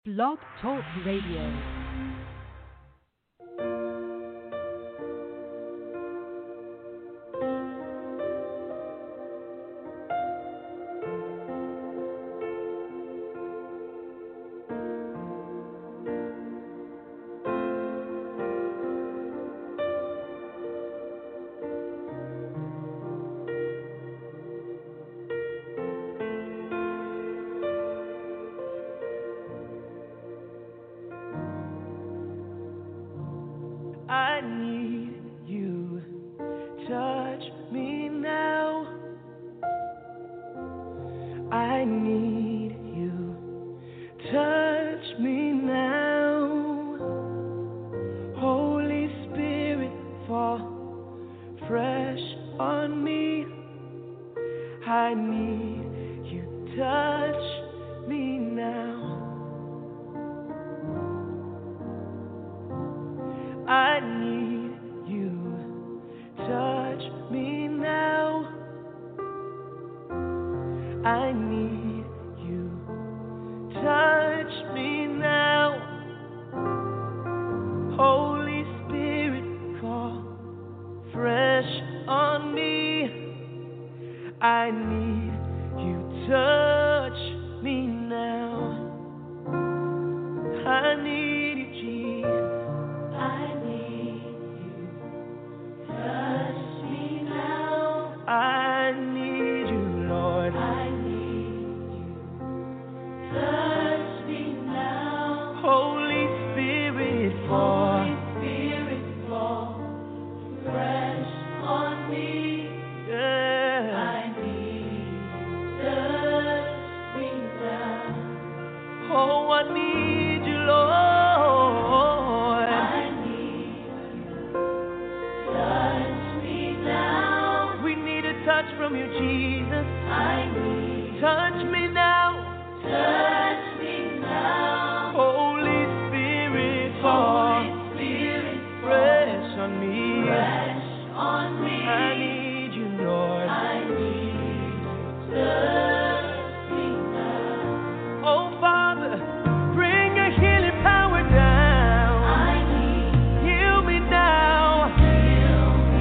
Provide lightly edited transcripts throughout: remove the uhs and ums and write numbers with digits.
Blog Talk Radio.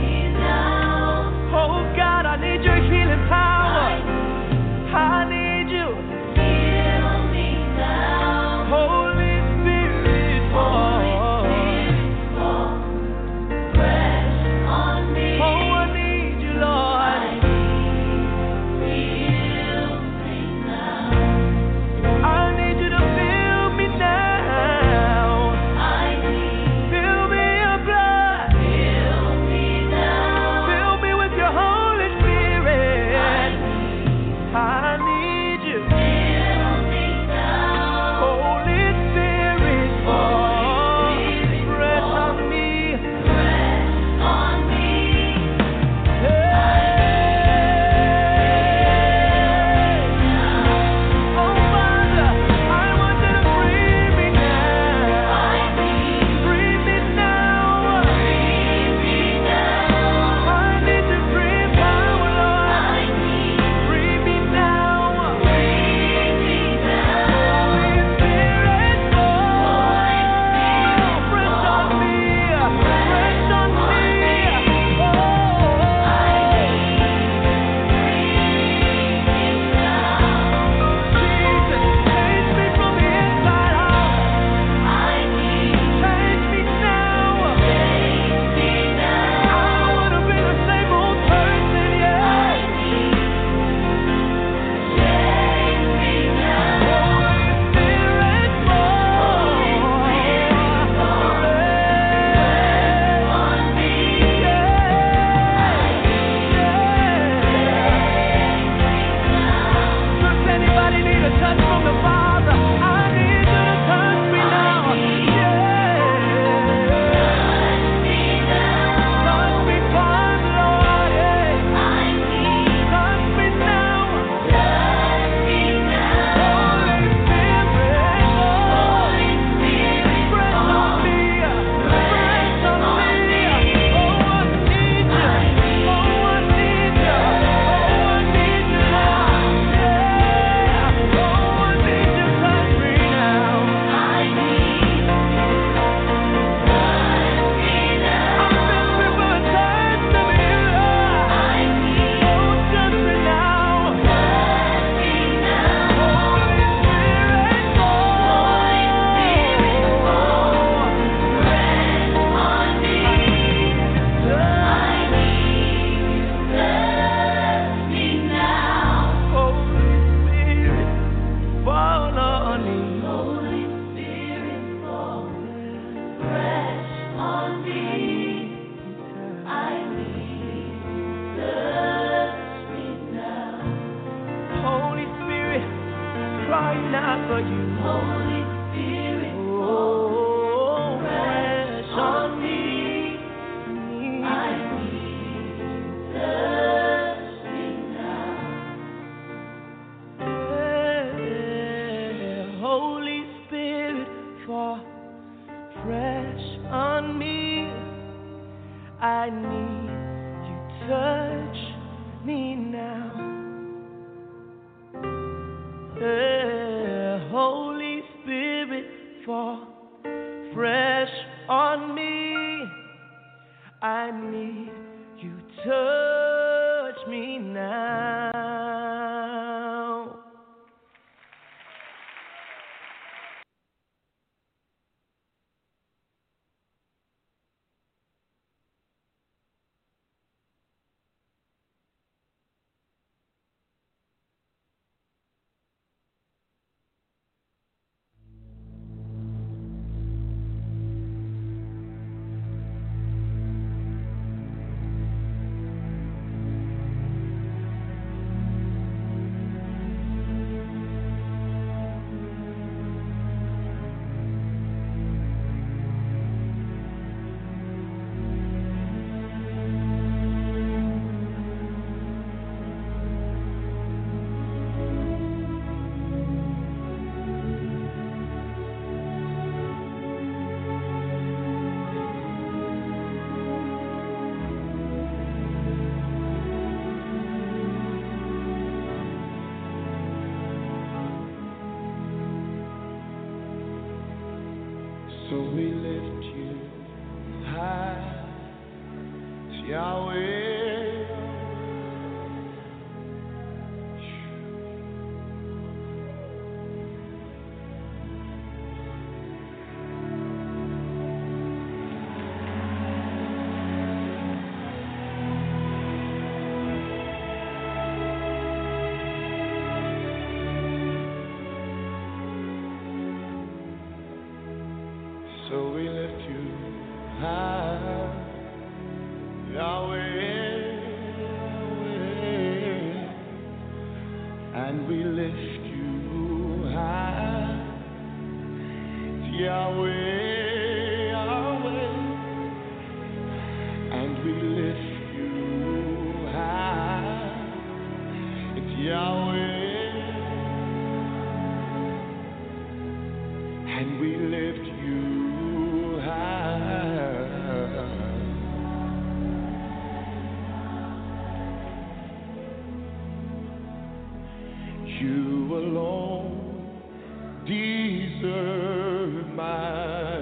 I need you. fall fresh on me. I need you, touch me now. Holy Spirit, fall fresh on me. I need you, touch me now. So we lift you high, Yahweh. So we lift you high, Yahweh, and we lift you high, Yahweh, Yahweh, and we lift you high, it's Yahweh, and we lift you. You alone deserve my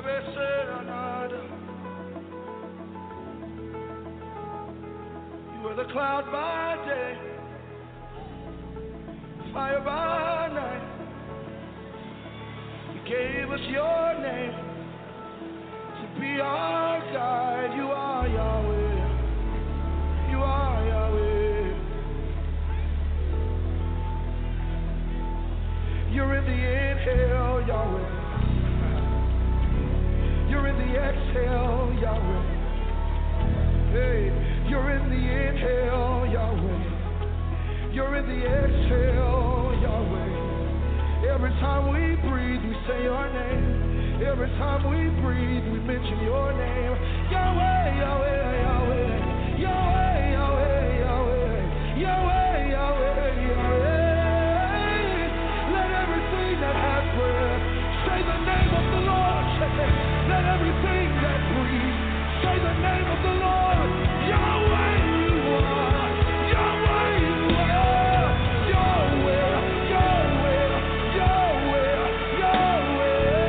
You are the cloud by day, fire by night. You gave us your name to be our guide. You are Yahweh. You are Yahweh. You're in the inhale, Yahweh. You're in the exhale, Yahweh. Hey, you're in the inhale, Yahweh. You're in the exhale, Yahweh. Every time we breathe, we say your name. Every time we breathe, we mention your name. Yahweh, Yahweh, Yahweh. Yahweh, Yahweh, Yahweh. Yahweh, Yahweh, Yahweh. Let everything that has breath say the name of the Lord. Let everything that breathes say the name of the Lord. Yahweh, you are. Yahweh, you are. Yahweh, Yahweh, Yahweh, Yahweh.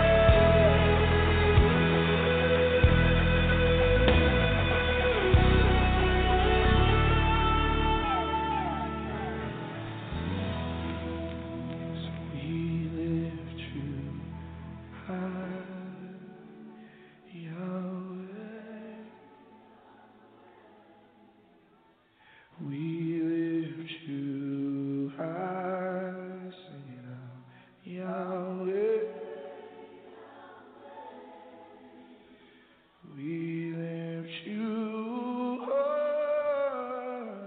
So we lift you high, Yahweh. We lift you high, sing it out, Yahweh. We lift you high,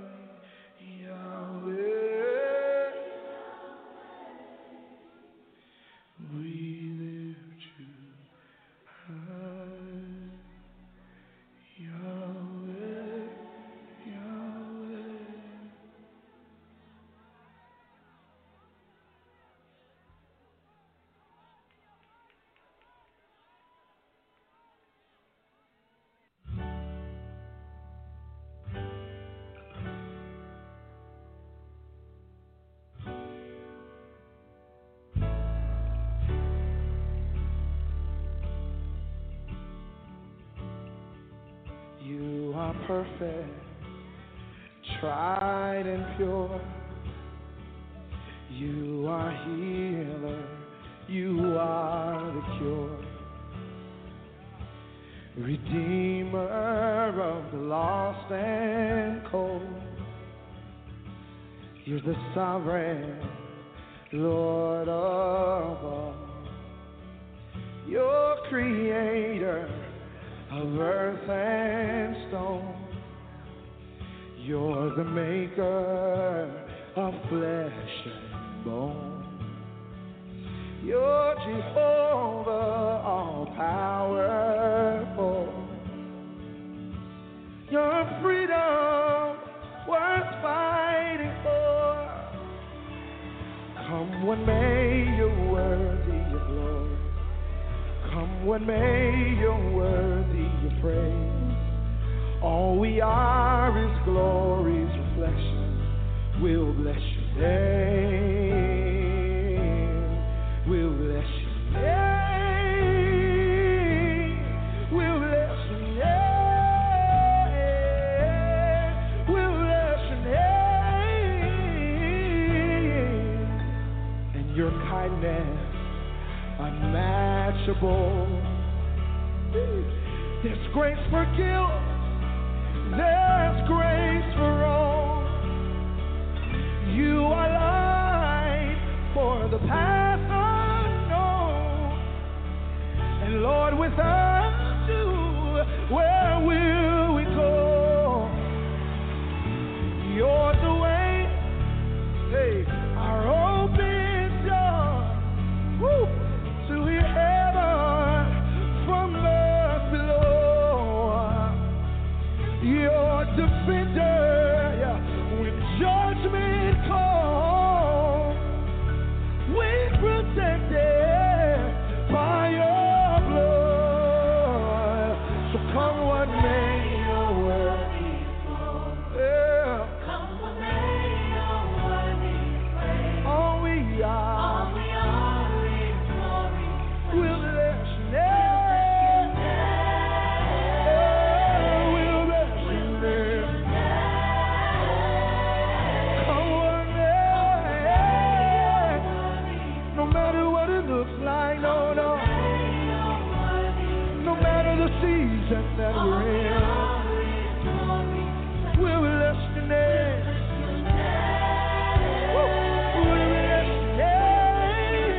Yahweh. We lift you high, Yahweh, Yahweh. You are perfect, tried and pure. You are healer, you are the cure. Redeemer of the lost and cold. You're the sovereign Lord of all. You're creator of earth and stone. You're the maker of flesh and bone. You're Jehovah, all powerful. Your freedom worth fighting for. Come what may, you're worthy of glory. Come what may, you're worthy of praise. All we are is glory's reflection. We'll bless your name. We'll bless your name. We'll bless your name. We'll bless your name. And your kindness unmatchable. There's grace for guilt. There's grace for all. You are light for the path unknown. And Lord, without you, where will we go? You're the way. Hey, our open door. Woo! To hear heaven from earth below. Your defender, yeah, when judgment comes, we protected by your blood. So come what may. reason that we're in. We bless your name. We bless your name.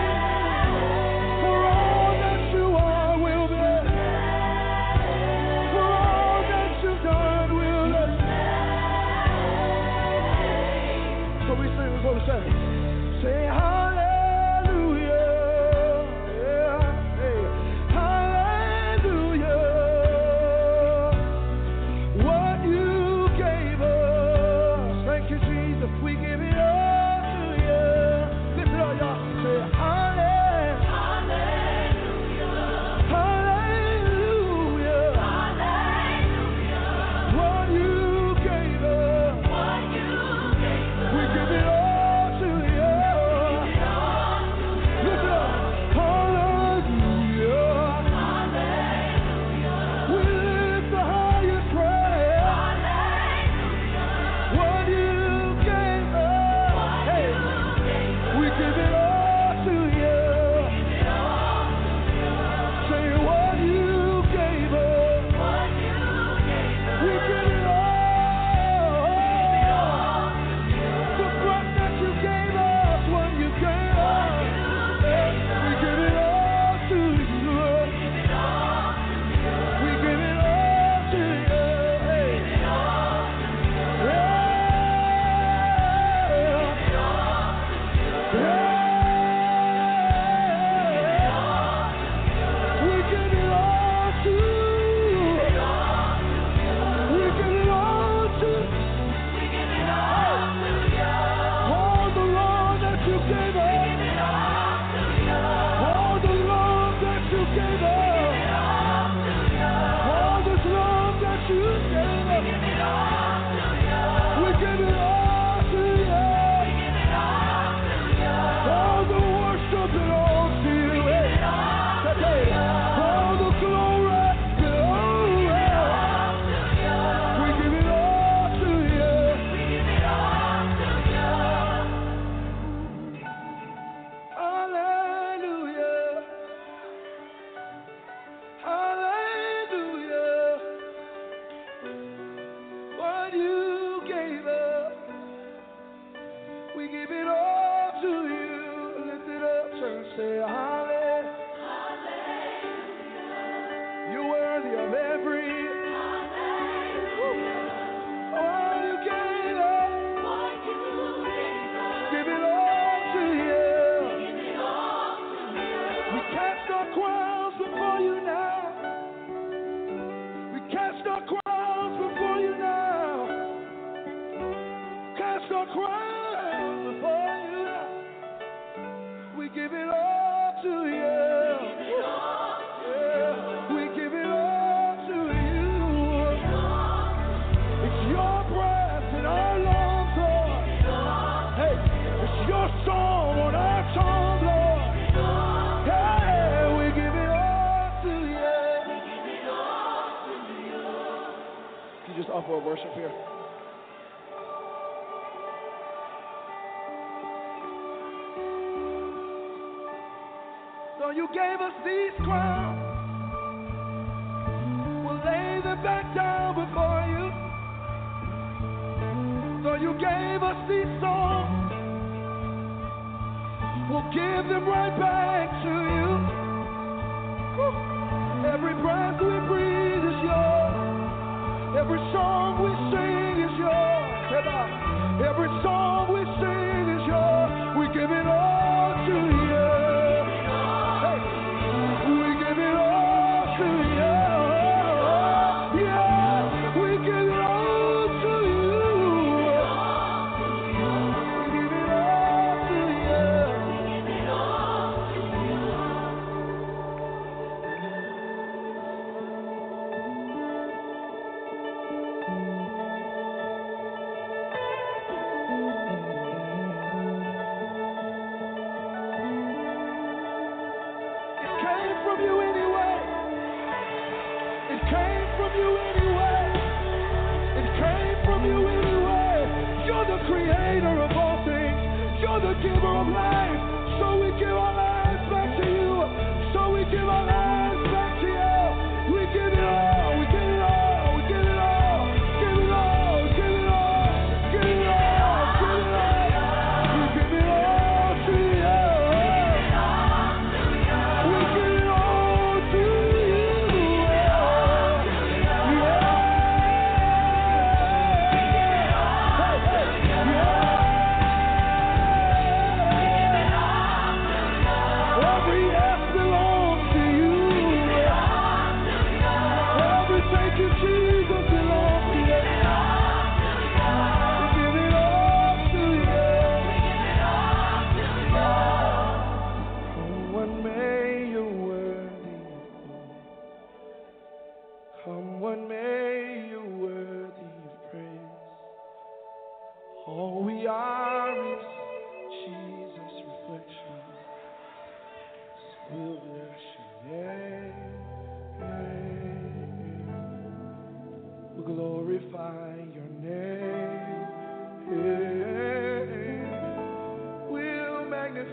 For all that you are, we'll bless. For all that you've done, we'll bless. So we sing this what we say. Say hallelujah. Yeah. Hey. Hallelujah. What you gave us. Thank you, Jesus. We give it all to you. Lift it up, y'all. Say hallelujah. Hallelujah. What you gave us. We give it all to you. Lift it up. Hallelujah. We lift the highest praise. What you gave us. Hey, we give it all to you. Say what you gave us. We give it all. The breath that you gave us when you gave us. We give it all to you. We give it all to you. Hey. Yeah. Yeah. We give it all to you. We give it all to all the love that you gave us. All the love that you gave us. All this love that you gave us. We give it all to you. All the worship belongs to you. Hey. All the glory belongs to you. We give it all to you. Hallelujah. Hallelujah. What you gave us, we give it all to you. Lift it up, church. Say hallelujah. You're worthy of every. All you gave us, give it all to you. We cast our crowns before you now. We cast our crowns before you now. Cast our crowns before you now. We give it all to you. Yeah, we give it all to you. It's your breath in our lungs, Lord. Hey, it's your song on our tongue, Lord. Hey, we give it all to you. Can you just offer a worship here? So you gave us these crowns. We'll lay them back down before you. So you gave us these songs. We'll give them right back to you. Woo. Every breath we breathe is yours. Every song we sing is yours. Every song we sing is yours. We give it all to you. Hey, we give it all to you. Yeah, we give it all to you. We give it all to you.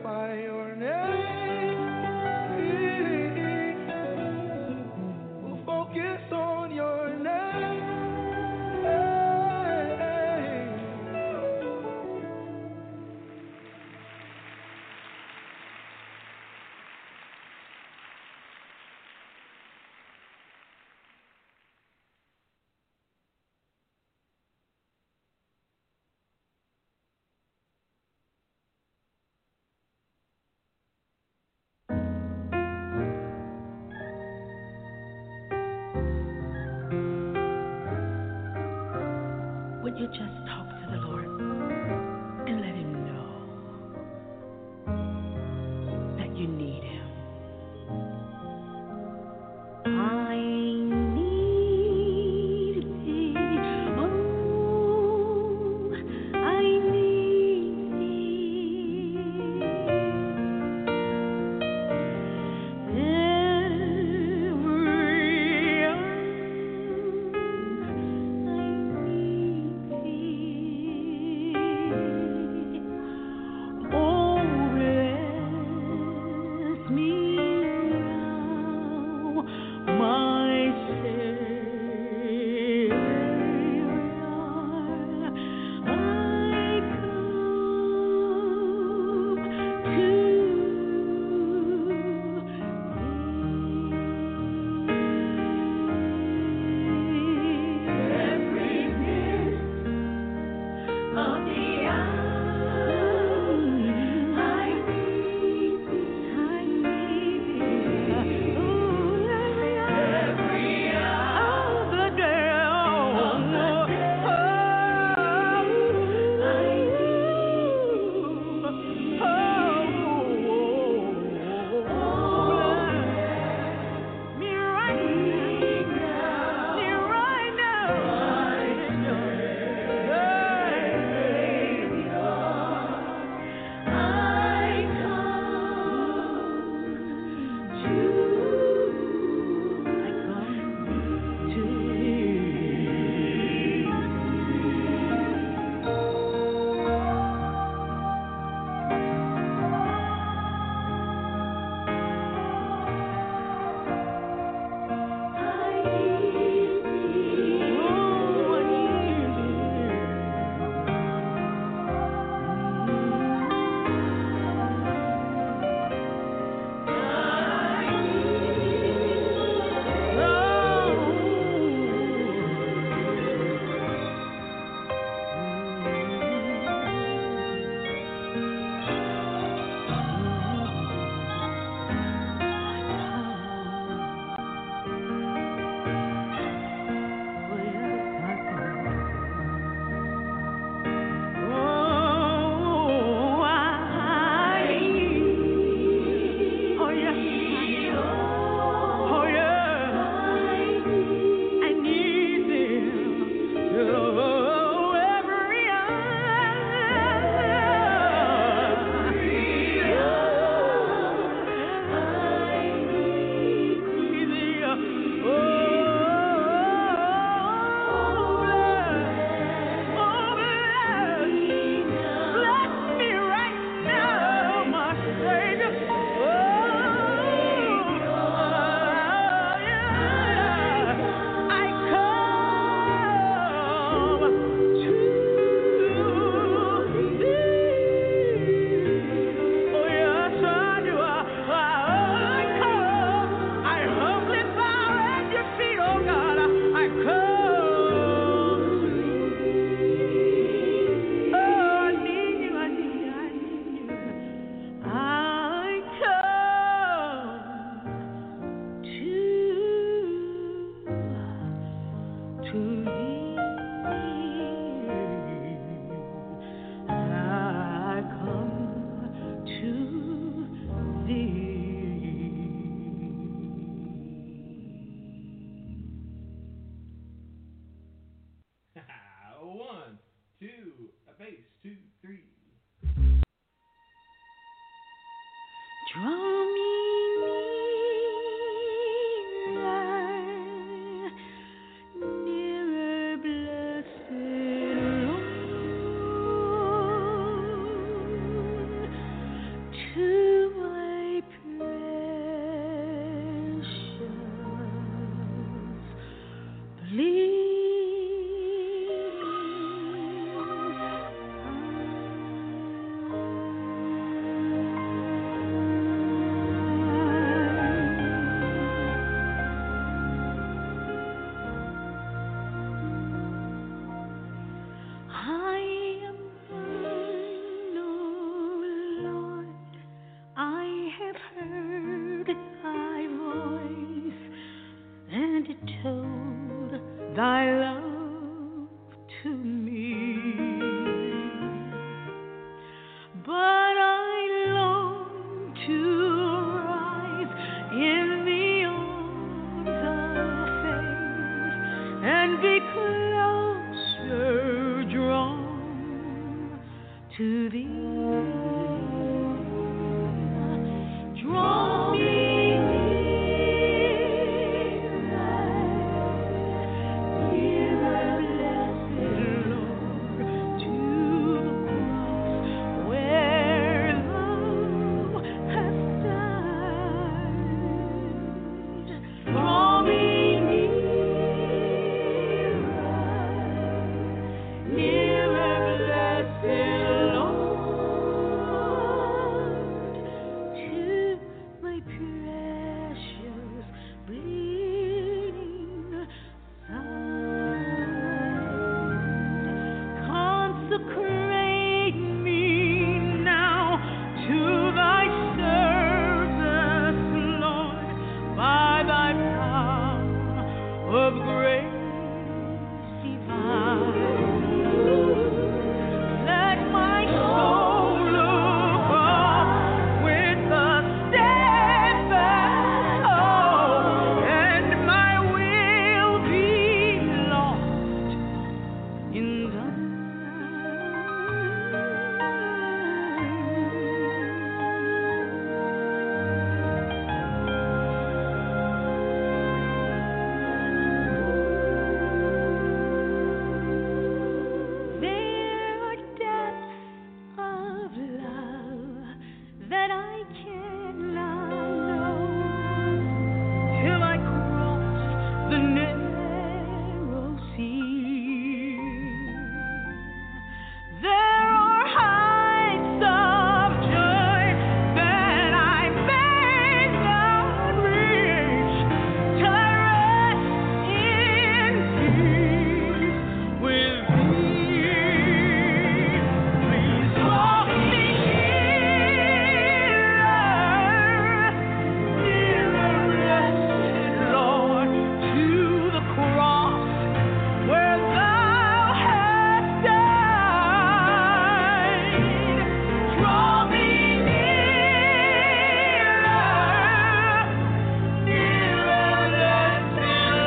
glorify your name. We'll focus on your name. Would you just talk to the Lord and let Him know that you need Him? I need Thee. Oh, I need to have heard thy voice, and it told thy love to me. But I long to rise in the arms of faith and be closer drawn to thee. Draw me nearer, blessed Lord, to the cross where thou hast died. Draw me nearer, blessed Lord, to my precious bleeding side. Consecrate me now to thy service, Lord, by thy power of grace divine. Let my soul look up with a steadfast hope, and my will be lost in thine. There are depths of love that I cannot know till I cross the narrow sea. There are heights of joy that I may not reach till I rest in peace with thee. Please draw me nearer, blessed Lord, to the cross where thou hast died. Draw me nearer, blessed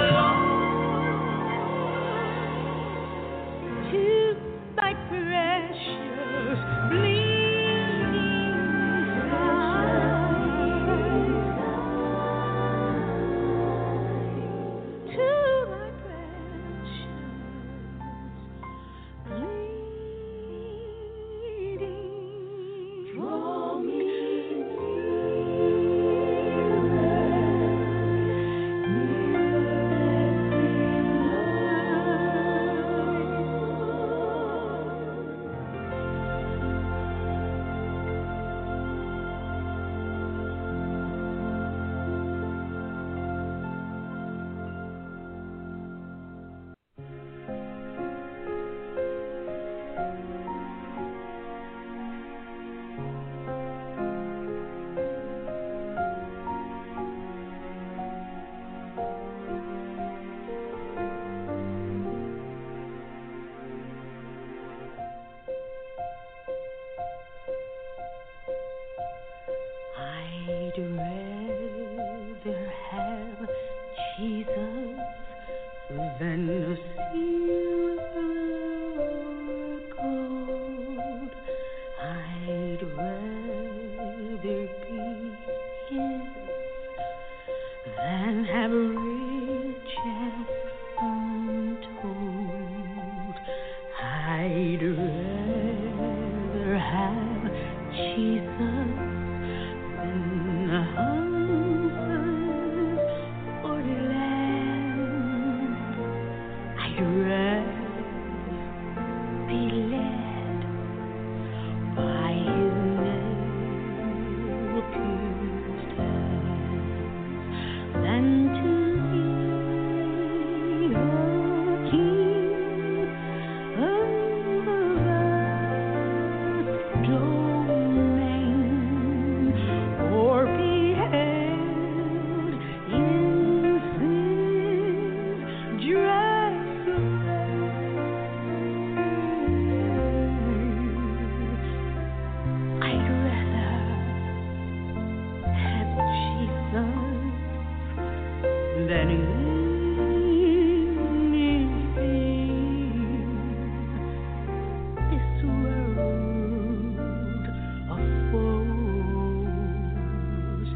Lord, to thy precious bleeding side. To thy precious bleeding. Draw me I'd rather have Jesus than a silver gold. I'd rather be His than have riches untold. I'd rather have Jesus than houses or land. I'd rather be led by His nail-pierced hands than to be a king of a vast domain, or than this world affords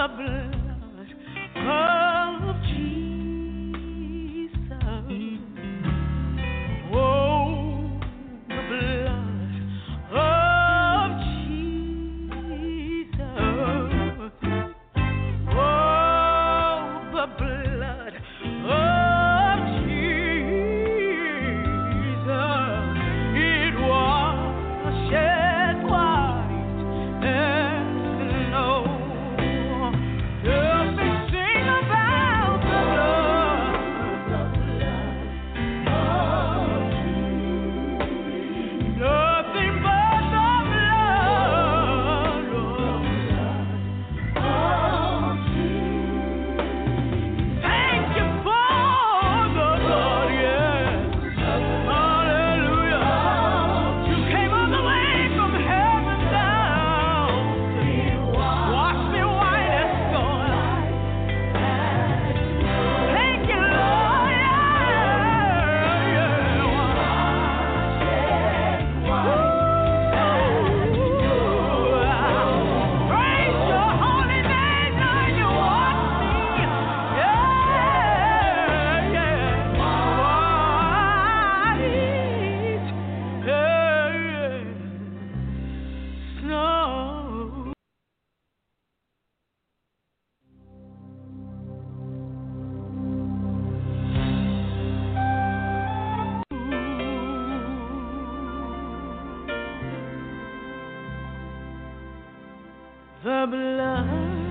The blood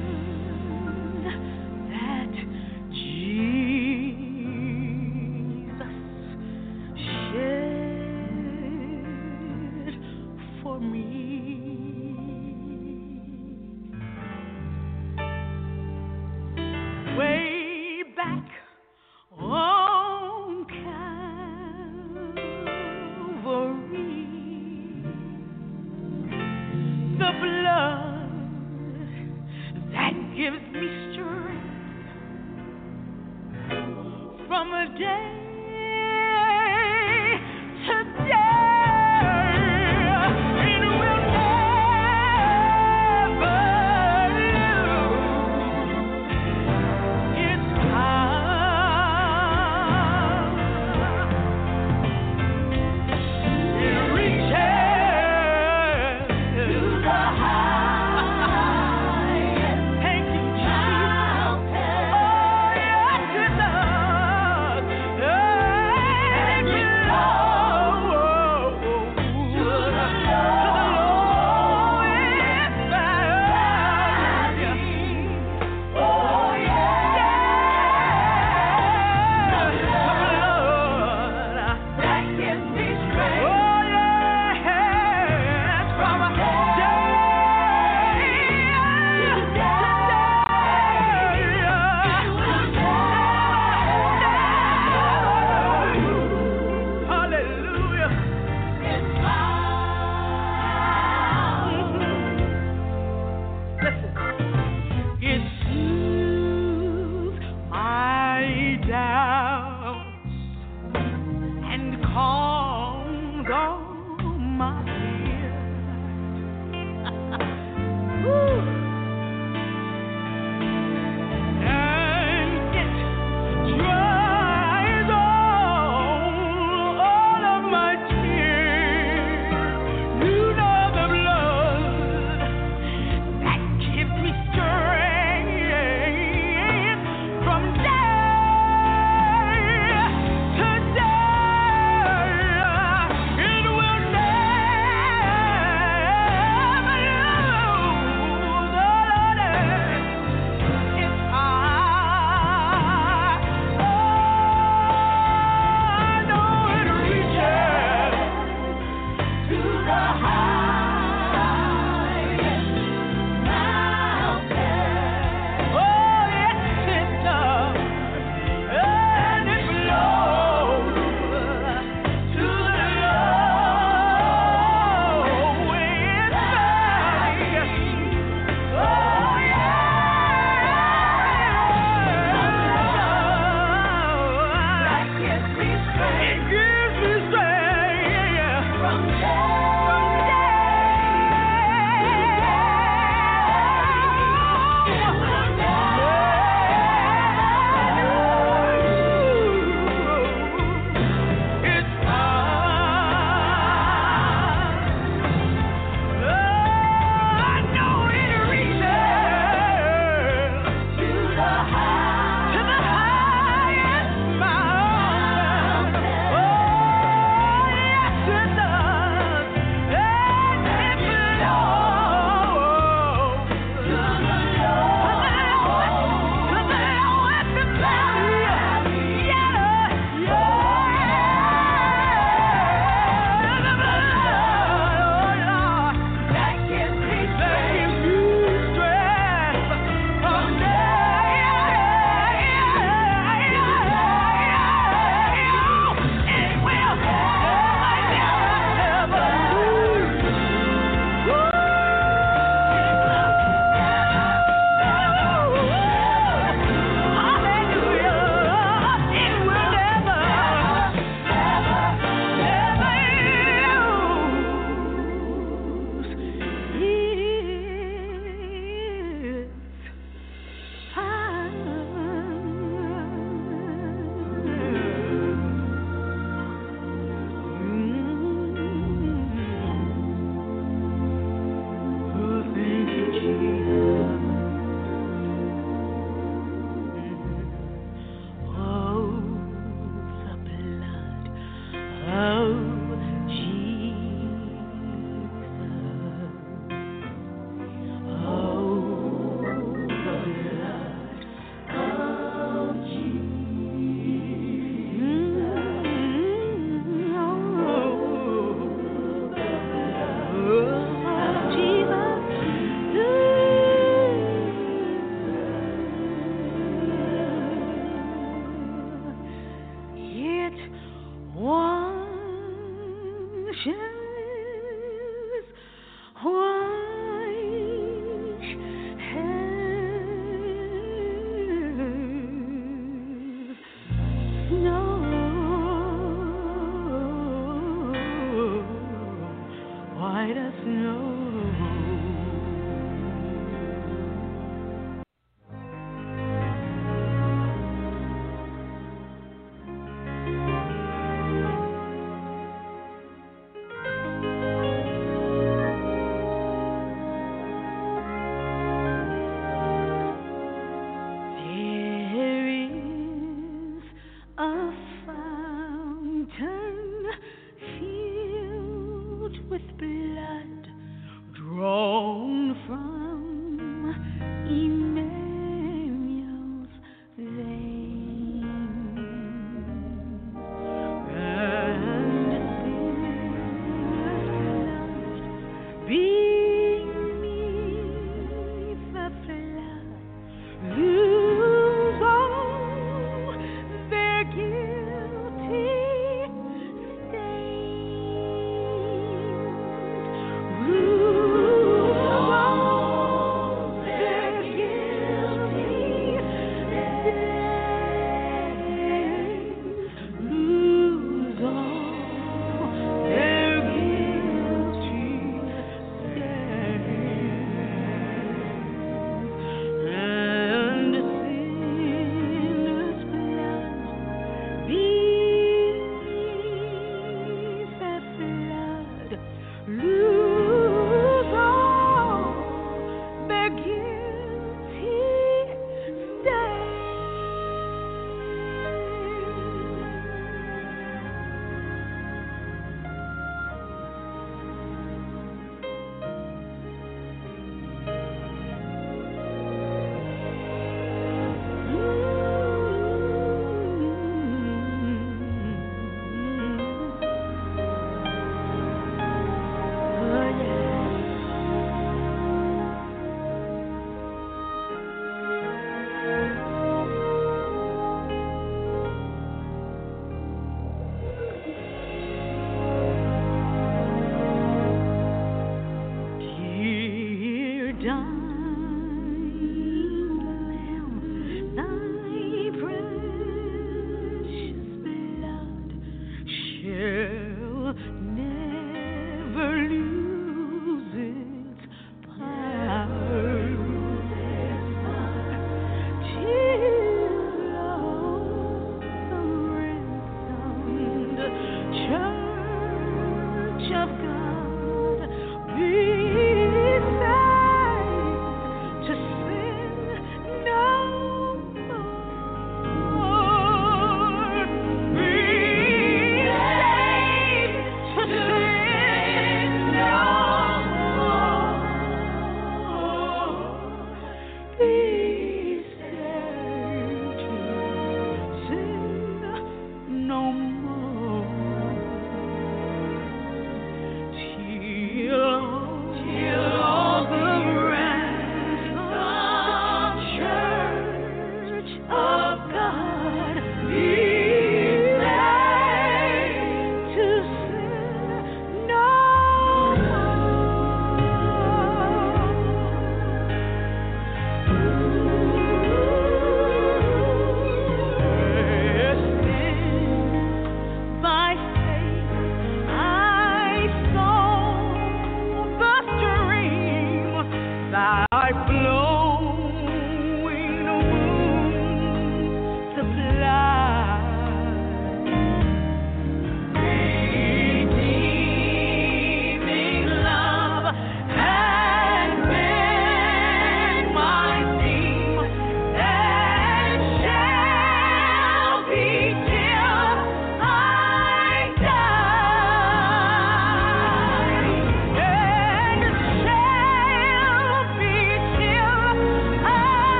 that Jesus shed for me. Way back on Calvary, the blood that gives me strength from a day to day. It will never lose its power. It reaches to the highest. Thank you, Jesus. Oh, yes, it does. And it belongs to the lowest valley. Oh, yeah. The blood that gives me strength. Oh, yes, from a day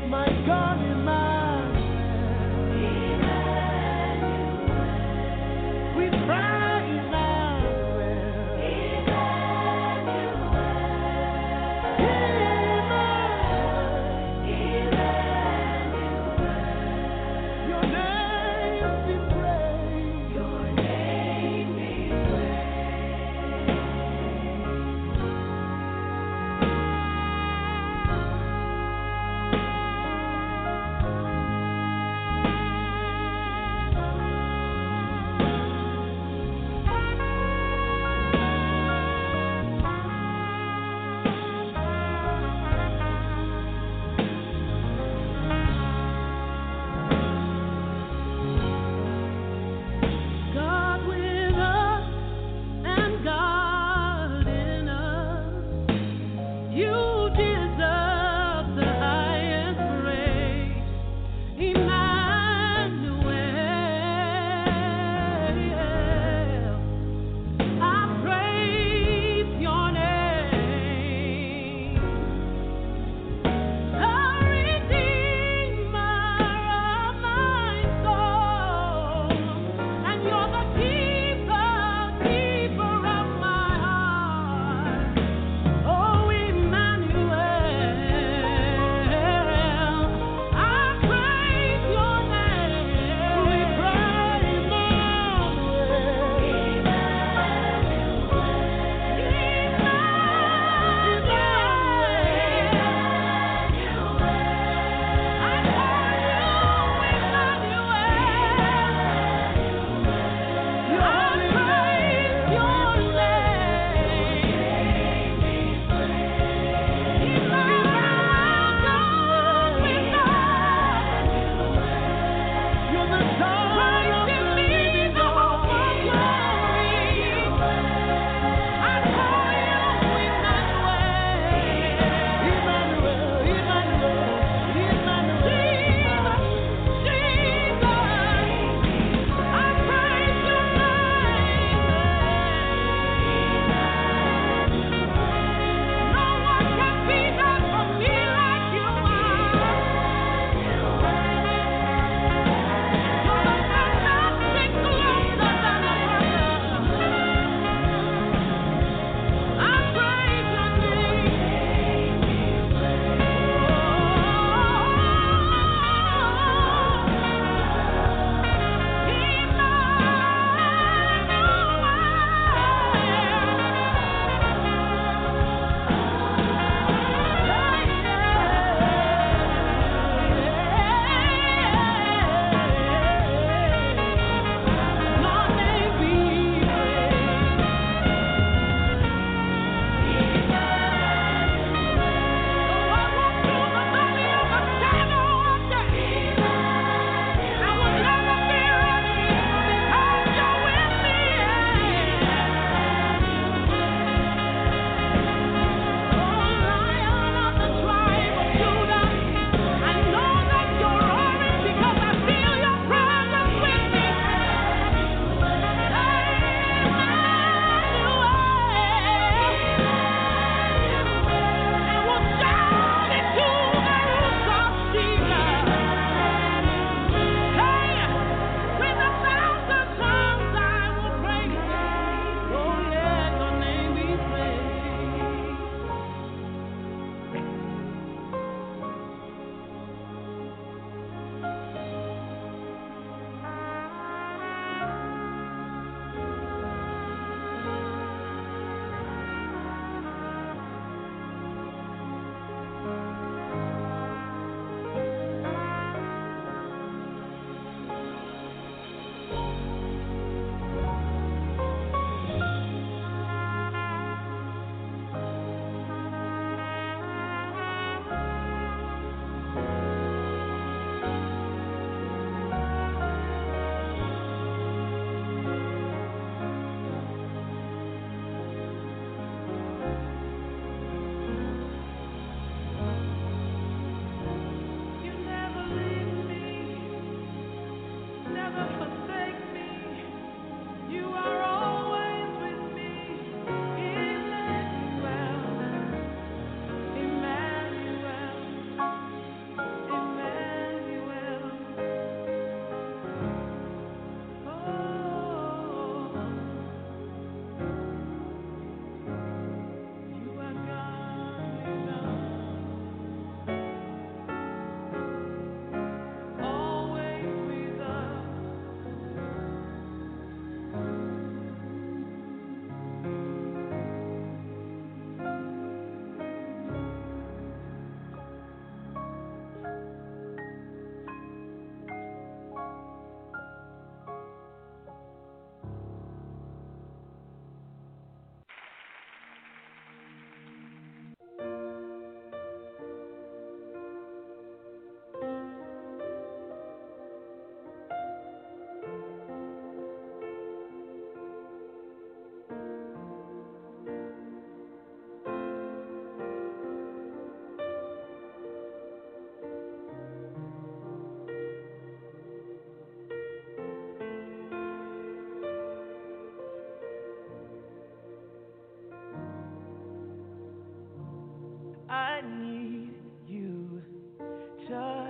My God, Emmanuel. We cry Emmanuel. Your name be praised. Your name be praised.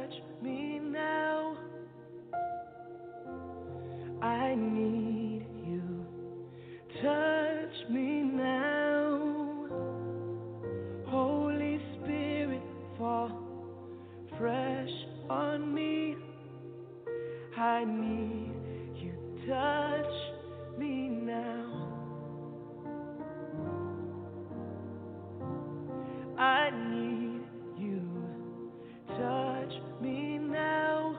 touch me now. I need you. Touch me now. Holy Spirit, fall fresh on me. I need you. Touch me now. I need you. Touch me now.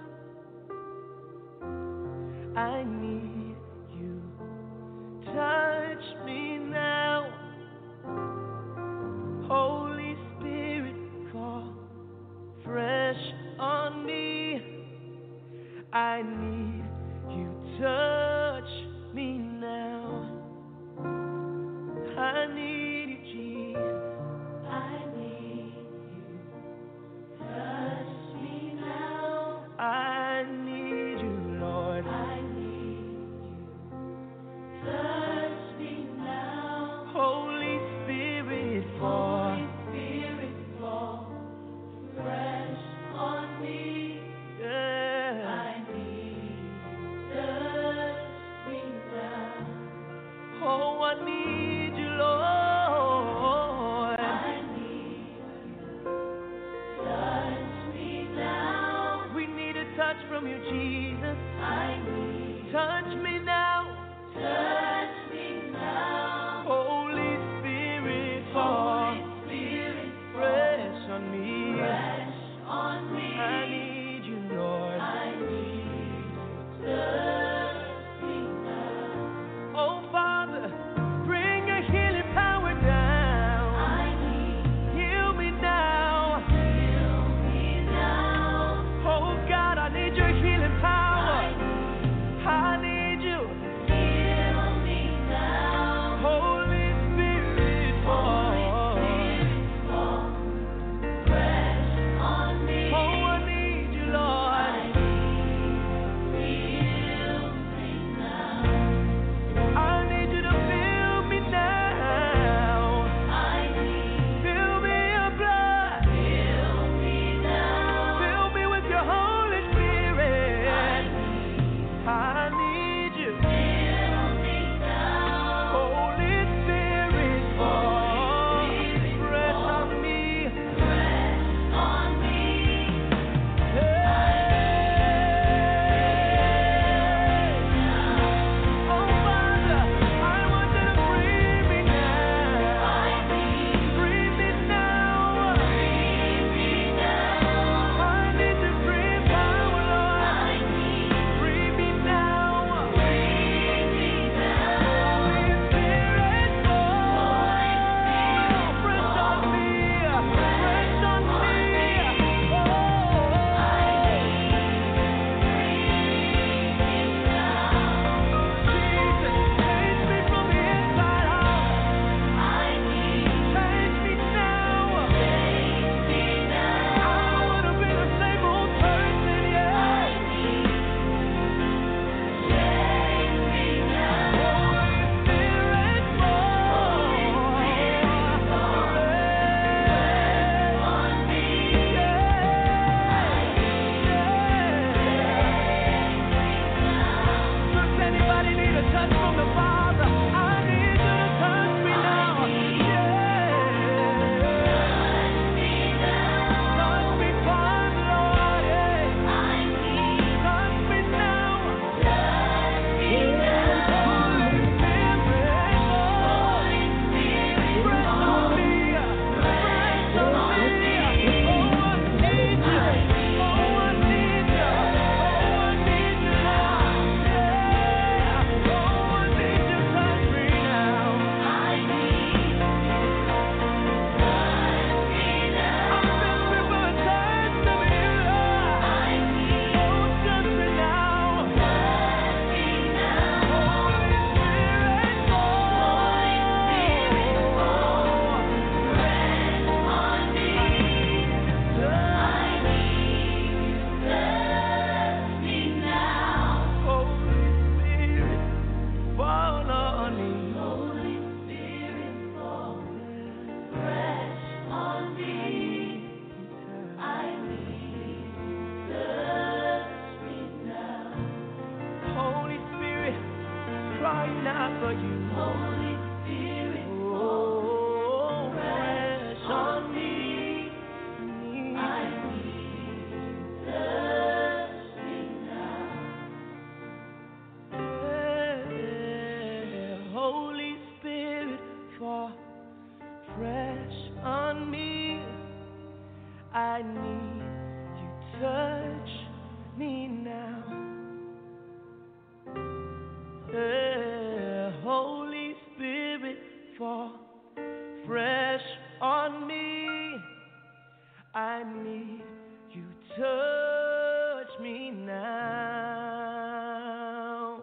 I need you. Touch me now. Holy Spirit, fall fresh on me. I need you. Touch me now. I need you, Jesus. I need you. Touch me now. I need you, Lord. I need you. Touch me now. Holy Spirit, fall. Holy Spirit, fall fresh on me. Yeah. I need you. Touch me now. Oh, I need you, Lord. I need you. Touch me now. We need a touch from you, Jesus. I need. Touch me now. Touch me now. Holy Spirit, fall. Holy Spirit, fresh on me. Fresh on me. I need you, Lord. I need you. Touch me now. Oh, Father, bring your healing power down. I need. Heal me now. Heal me now. Oh, God, I need your healing power. I need you. Heal me for you. Holy Spirit, oh, fresh on me. I need touch me now. Holy Spirit, fall fresh on me. I need you, touch me now. Holy Spirit, fall fresh on me. I need you, touch me now.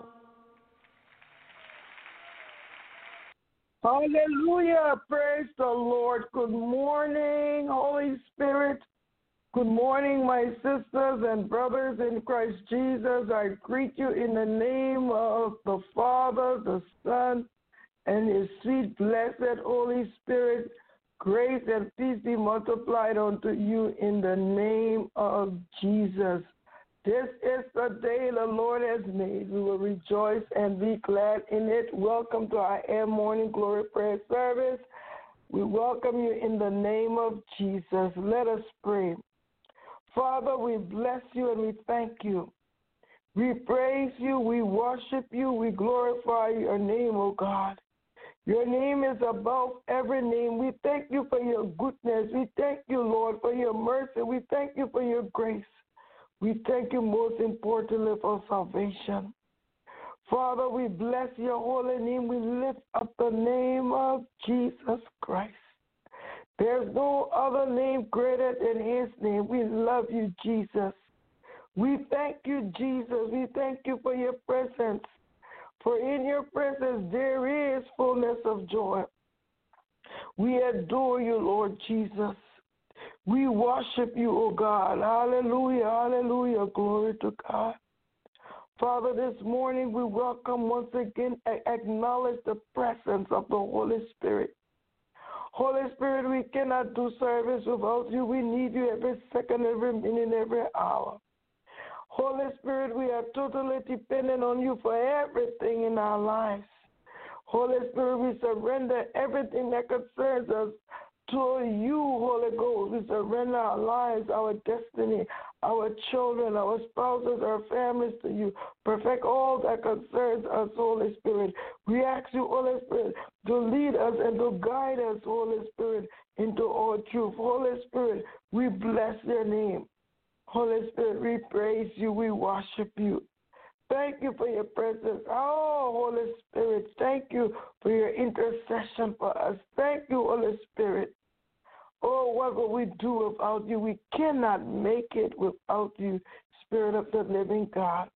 Hallelujah. Praise the Lord. Good morning, Holy Spirit. Good morning, my sisters and brothers in Christ Jesus. I greet you in the name of the Father, the Son, and His sweet, blessed Holy Spirit. Grace and peace be multiplied unto you in the name of Jesus. This is the day the Lord has made. We will rejoice and be glad in it. Welcome to our AM Morning Glory Prayer Service. We welcome you in the name of Jesus. Let us pray. Father, we bless you and we thank you. We praise you, we worship you, we glorify your name, O God. Your name is above every name. We thank you for your goodness. We thank you, Lord, for your mercy. We thank you for your grace. We thank you most importantly for salvation. Father, we bless your holy name. We lift up the name of Jesus Christ. There's no other name greater than his name. We love you, Jesus. We thank you, Jesus. We thank you for your presence. For in your presence there is fullness of joy. We adore you, Lord Jesus. We worship you, O God. Hallelujah, hallelujah. Glory to God. Father, this morning we welcome once again, acknowledge the presence of the Holy Spirit. Holy Spirit, we cannot do service without you. We need you every second, every minute, every hour. Holy Spirit, we are totally dependent on you for everything in our lives. Holy Spirit, we surrender everything that concerns us to you, Holy Ghost. We surrender our lives, our destiny, our children, our spouses, our families to you. Perfect all that concerns us, Holy Spirit. We ask you, Holy Spirit, to lead us and to guide us, Holy Spirit, into all truth. Holy Spirit, we bless your name. Holy Spirit, we praise you. We worship you. Thank you for your presence. Oh, Holy Spirit, thank you for your intercession for us. Thank you, Holy Spirit. Oh, what will we do without you? We cannot make it without you, Spirit of the living God.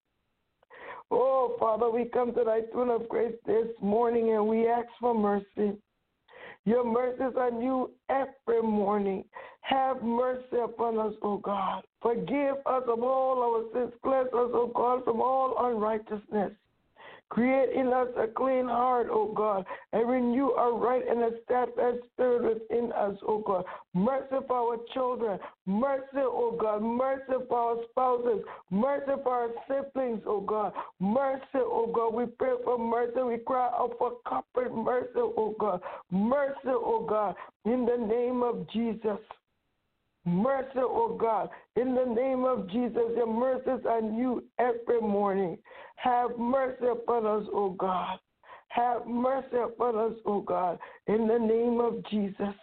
Oh, Father, we come to thy throne of grace this morning and we ask for mercy. Your mercies are new every morning. Have mercy upon us, O God. Forgive us of all our sins. Cleanse us, O God, from all unrighteousness. Create in us a clean heart, O God, and renew a right and a steadfast spirit within us, O God. Mercy for our children. Mercy, O God. Mercy for our spouses. Mercy for our siblings, O God. Mercy, O God. We pray for mercy. We cry out for corporate mercy, O God. Mercy, O God, in the name of Jesus. Mercy, O God, in the name of Jesus. Your mercies are new every morning. Have mercy upon us, O God. Have mercy upon us, O God, in the name of Jesus.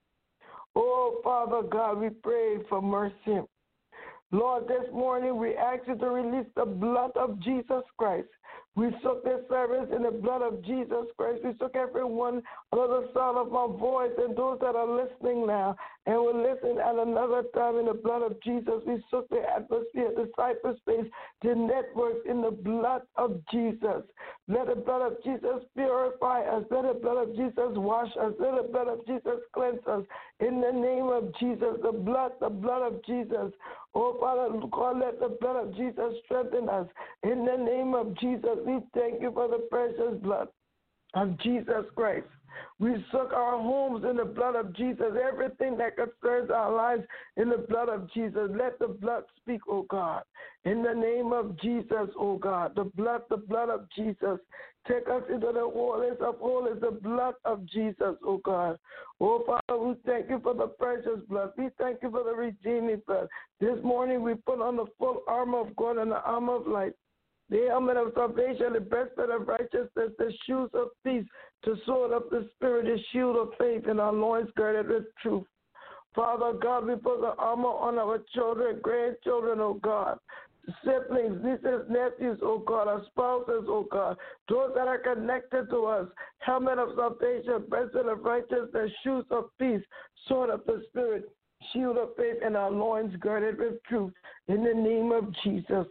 Oh, Father God, we pray for mercy. Lord, this morning we ask you to release the blood of Jesus Christ. We soak this service in the blood of Jesus Christ. We soak everyone under the sound of my voice and those that are listening now and will listen at another time in the blood of Jesus. We soak the atmosphere, the cyberspace, the networks in the blood of Jesus. Let the blood of Jesus purify us. Let the blood of Jesus wash us. Let the blood of Jesus cleanse us. In the name of Jesus, the blood of Jesus. Oh, Father God, let the blood of Jesus strengthen us. In the name of Jesus, we thank you for the precious blood. of Jesus Christ. We soak our homes in the blood of Jesus, everything that concerns our lives in the blood of Jesus. Let the blood speak, oh God. In the name of Jesus, oh God, the blood of Jesus. Take us into the holiest of holies, the blood of Jesus, oh God. Oh Father, we thank you for the precious blood. We thank you for the redeeming blood. This morning we put on the full armor of God and the armor of light, the helmet of salvation, the breastplate of righteousness, the shoes of peace, the sword of the Spirit, the shield of faith, and our loins girded with truth. Father God, we put the armor on our children, grandchildren, oh God, siblings, nieces, nephews, oh God, our spouses, oh God, those that are connected to us, helmet of salvation, breastplate of righteousness, shoes of peace, sword of the Spirit, shield of faith, and our loins girded with truth. In the name of Jesus.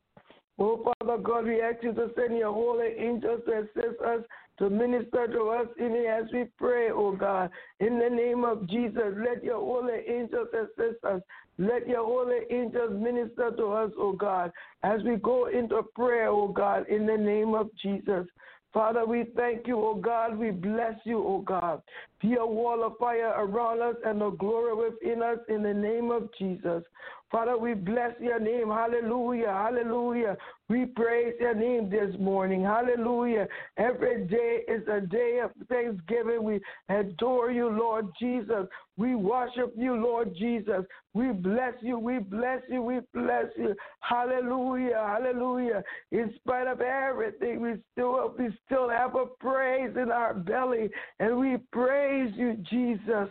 Oh, Father God, we ask you to send your holy angels to assist us, to minister to us even as we pray, oh God. In the name of Jesus, let your holy angels assist us. Let your holy angels minister to us, oh God, as we go into prayer, oh God, in the name of Jesus. Father, we thank you, oh God. We bless you, oh God. Be a wall of fire around us and the glory within us in the name of Jesus. Father, we bless your name. Hallelujah, hallelujah. We praise your name this morning. Hallelujah. Every day is a day of thanksgiving. We adore you, Lord Jesus. We worship you, Lord Jesus. We bless you, we bless you, we bless you. Hallelujah, hallelujah. In spite of everything, we still have a praise in our belly, and we praise you, Jesus.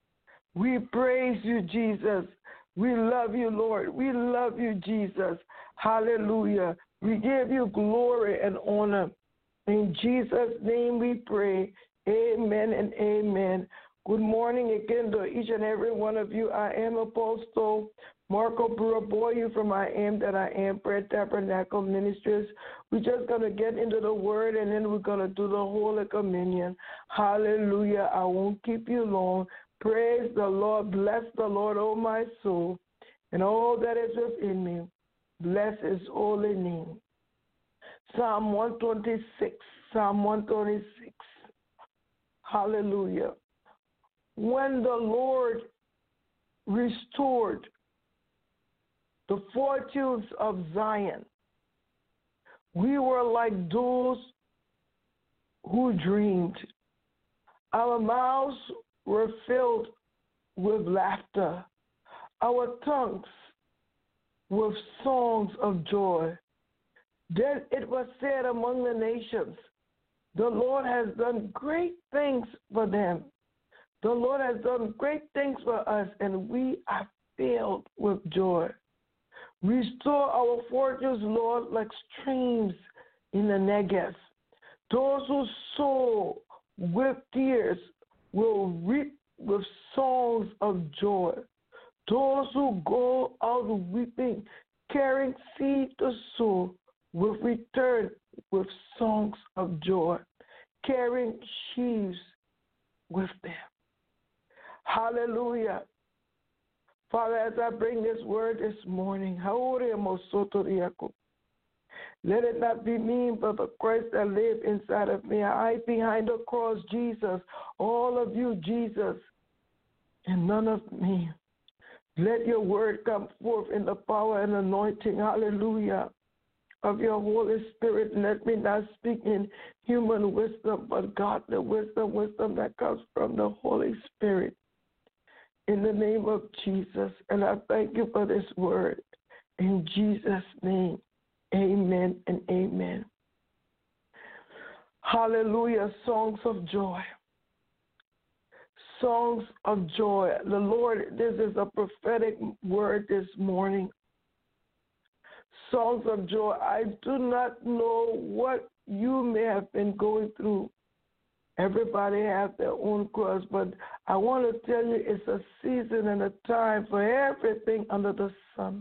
We praise you, Jesus. We love you, Lord. We love you, Jesus. Hallelujah. We give you glory and honor. In Jesus' name we pray. Amen and amen. Good morning again to each and every one of you. I am Apostle Marco Buraboyu from I Am That I Am Prayer Tabernacle Ministries. We're just going to get into the word, and then we're going to do the Holy Communion. Hallelujah. I won't keep you long. Praise the Lord. Bless the Lord, O my soul, and all that is within me. Bless his holy name. Psalm 126. Psalm 126. Hallelujah. When the Lord restored the fortunes of Zion, we were like those who dreamed. Our mouths were filled with laughter, our tongues with songs of joy. Then it was said among the nations, the Lord has done great things for them. The Lord has done great things for us, and we are filled with joy. Restore our fortunes, Lord, like streams in the Negev. Those who sow with tears will reap with songs of joy. Those who go out weeping, carrying seed to sow, will return with songs of joy, carrying sheaves with them. Hallelujah. Father, as I bring this word this morning, let it not be me, but the Christ that lives inside of me. I hide behind the cross, Jesus, all of you, Jesus, and none of me. Let your word come forth in the power and anointing, hallelujah, of your Holy Spirit. Let me not speak in human wisdom, but godly wisdom that comes from the Holy Spirit. In the name of Jesus, and I thank you for this word. In Jesus' name. Amen and amen. Hallelujah. Songs of joy. Songs of joy. The Lord, this is a prophetic word this morning. Songs of joy. I do not know what you may have been going through. Everybody has their own cross, but I want to tell you it's a season and a time for everything under the sun.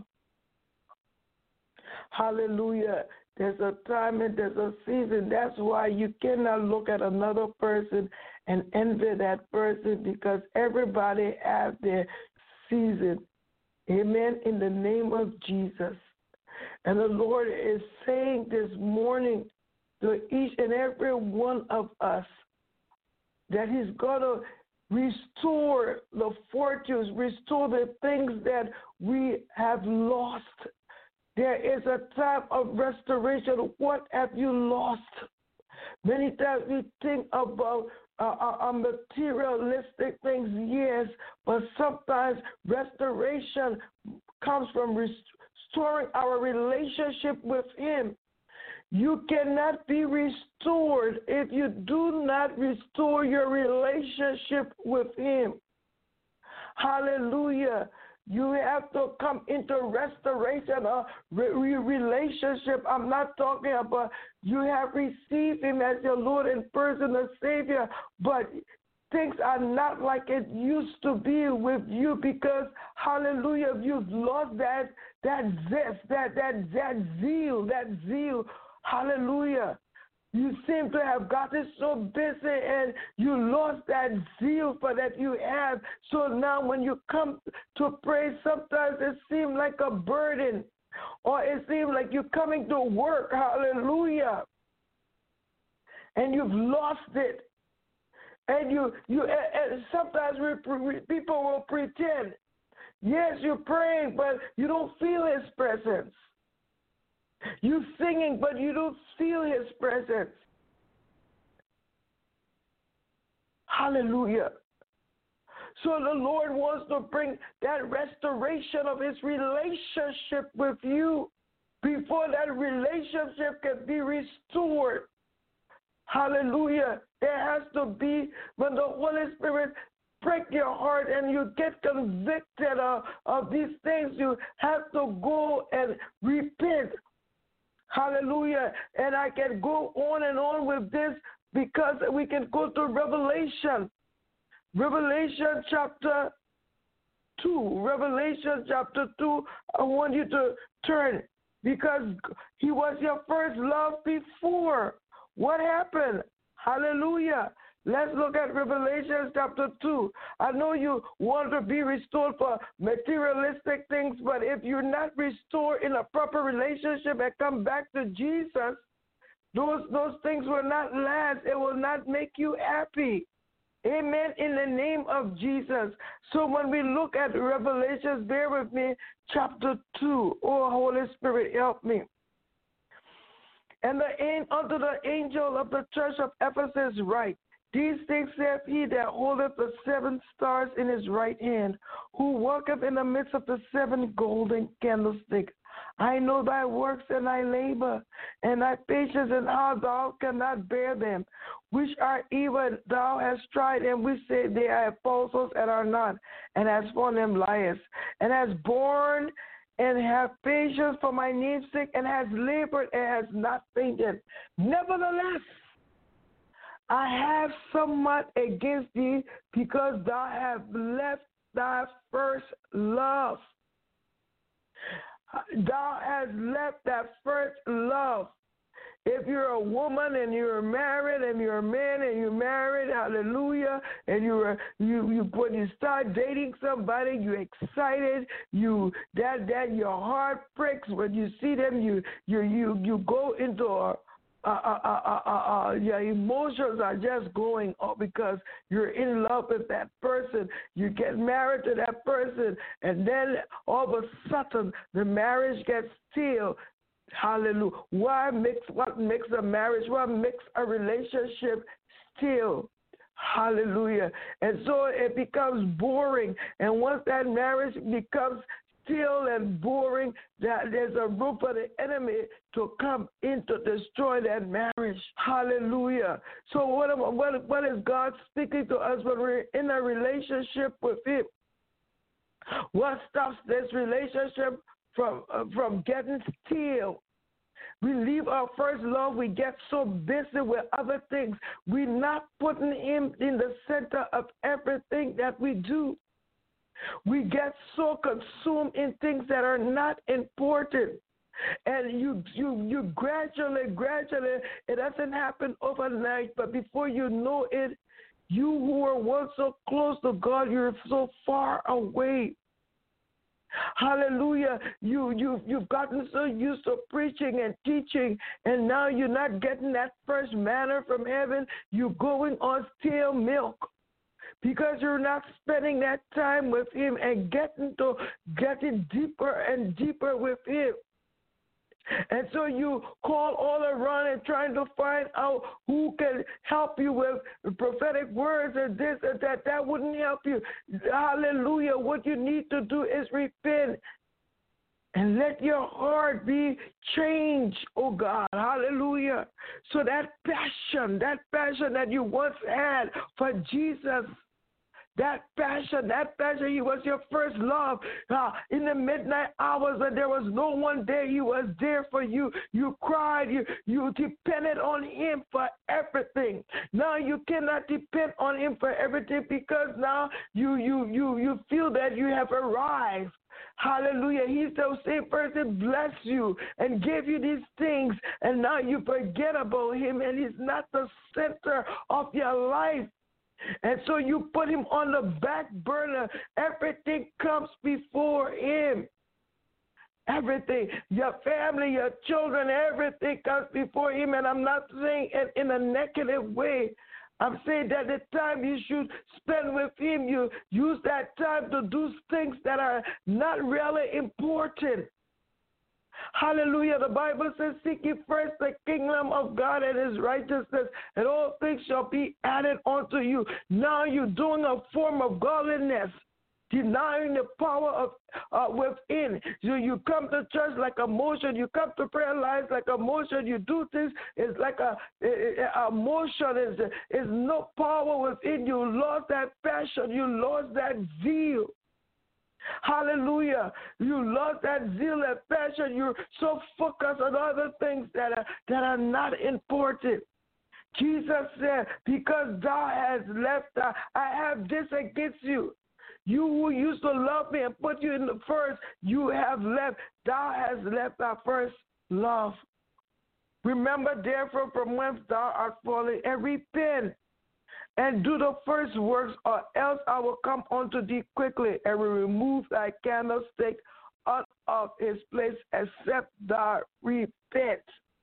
Hallelujah. There's a time and there's a season. That's why you cannot look at another person and envy that person, because everybody has their season. Amen. In the name of Jesus. And the Lord is saying this morning to each and every one of us that he's going to restore the fortunes, restore the things that we have lost. There is a time of restoration. What have you lost? Many times we think about materialistic things, yes, but sometimes restoration comes from restoring our relationship with him. You cannot be restored if you do not restore your relationship with him. Hallelujah. You have to come into restoration of relationship. I'm not talking about you have received him as your Lord and personal Savior, but things are not like it used to be with you because, hallelujah, you've lost that zest, that zeal. Hallelujah. You seem to have gotten so busy and you lost that zeal for that you have. So now when you come to pray, sometimes it seems like a burden or it seems like you're coming to work. Hallelujah. And you've lost it. And and sometimes people will pretend, yes, you're praying, but you don't feel his presence. You're singing, but you don't feel his presence. Hallelujah. So the Lord wants to bring that restoration of his relationship with you before that relationship can be restored. Hallelujah. There has to be, when the Holy Spirit break your heart and you get convicted of these things, you have to go and repent. Hallelujah. And I can go on and on with this because we can go to Revelation. Revelation chapter 2. Revelation chapter 2. I want you to turn because he was your first love before. What happened? Hallelujah. Let's look at Revelation chapter 2. I know you want to be restored for materialistic things, but if you're not restored in a proper relationship and come back to Jesus, those things will not last. It will not make you happy. Amen. In the name of Jesus. So when we look at Revelations, bear with me, chapter 2. Oh, Holy Spirit, help me. And unto the angel of the church of Ephesus write, these things saith he that holdeth the 7 stars in his right hand, who walketh in the midst of the 7 golden candlesticks. I know thy works and thy labor, and thy patience, and how thou cannot bear them, which are evil thou hast tried, and we say they are apostles and are not, and hast found them liars, and hast borne and have patience for my name's sake, and has labored and has not fainted. Nevertheless, I have somewhat against thee, because thou hast left thy first love. Thou hast left that first love. If you're a woman and you're married, and you're a man and you're married, hallelujah, and when you start dating somebody, you're excited, your heart breaks when you see them. You go into your emotions are just going up because you're in love with that person. You get married to that person, and then all of a sudden the marriage gets stale. Hallelujah. What makes a marriage? What makes a relationship stale? Hallelujah. And so it becomes boring. And once that marriage becomes still and boring, that there's a room for the enemy to come in to destroy that marriage. Hallelujah. So what is God speaking to us when we're in a relationship with him? What stops this relationship from getting stale? We leave our first love. We get so busy with other things. We're not putting him in the center of everything that we do. We get so consumed in things that are not important. And you gradually, it doesn't happen overnight, but before you know it, you who were once so close to God, you're so far away. Hallelujah. You've gotten so used to preaching and teaching, and now you're not getting that fresh manna from heaven. You're going on stale milk because you're not spending that time with him and getting deeper and deeper with him. And so you call all around and trying to find out who can help you with prophetic words and this and that. That wouldn't help you. Hallelujah. What you need to do is repent and let your heart be changed, oh God. Hallelujah. So that passion that you once had for Jesus, that passion, he was your first love. In the midnight hours when there was no one there, he was there for you. You cried, you depended on him for everything. Now you cannot depend on him for everything because now you feel that you have arrived. Hallelujah. He's the same person blessed you and gave you these things, and now you forget about him, and he's not the center of your life. And so you put him on the back burner. Everything comes before him. Everything, your family, your children, everything comes before him. And I'm not saying it in a negative way. I'm saying that the time you should spend with him, you use that time to do things that are not really important. Hallelujah. The Bible says, seek ye first the kingdom of God and his righteousness, and all things shall be added unto you. Now you're doing a form of godliness, denying the power of within. So you come to church like a motion. You come to prayer lines like a motion. You do things. It's like a motion. Is no power within you. You lost that passion. You lost that zeal. Hallelujah. You lost that zeal and passion. You're so focused on other things that are not important. Jesus said, because thou hast left, I have this against you. You who used to love me and put you in the first, you have left. Thou hast left thy first love. Remember, therefore, from whence thou art fallen, and repent. And do the first works, or else I will come unto thee quickly, and will remove thy candlestick out of his place, except thou repent.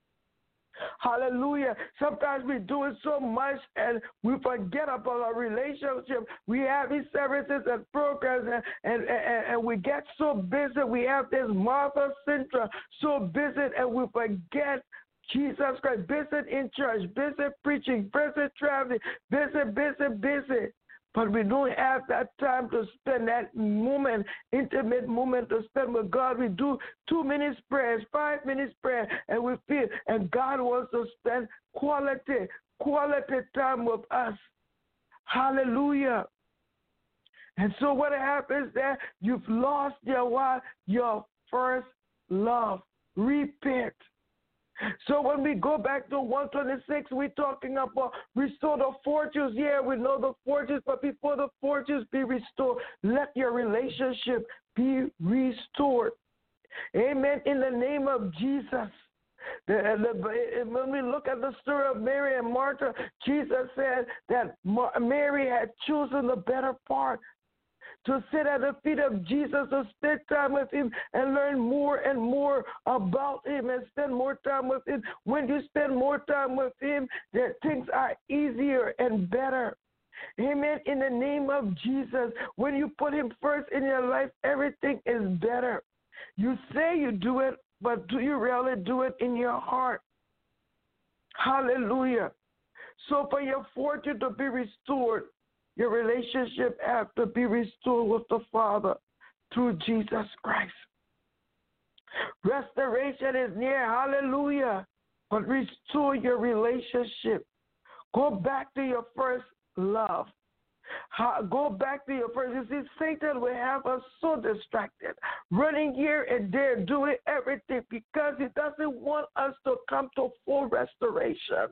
Hallelujah. Sometimes we do it so much and we forget about our relationship. We have these services and programs and we get so busy. We have this Martha syndrome, so busy, and we forget Jesus Christ. Busy in church, busy preaching, busy traveling, busy. But we don't have that time to spend that moment, intimate moment to spend with God. We do 2 minutes prayers, 5 minutes prayer, and we feel, and God wants to spend quality time with us. Hallelujah. And so what happens there, you've lost your first love. Repent. So when we go back to 126, we're talking about restore the fortunes. Yeah, we know the fortunes, but before the fortunes be restored, let your relationship be restored. Amen. In the name of Jesus. When we look at the story of Mary and Martha, Jesus said that Mary had chosen the better part, to sit at the feet of Jesus, to spend time with him and learn more and more about him and spend more time with him. When you spend more time with him, that things are easier and better. Amen. In the name of Jesus, when you put him first in your life, everything is better. You say you do it, but do you really do it in your heart? Hallelujah. So for your fortune to be restored, your relationship has to be restored with the Father through Jesus Christ. Restoration is near, hallelujah. But restore your relationship. Go back to your first love. Go back to your first. You see, Satan will have us so distracted, running here and there, doing everything, because he doesn't want us to come to full restoration.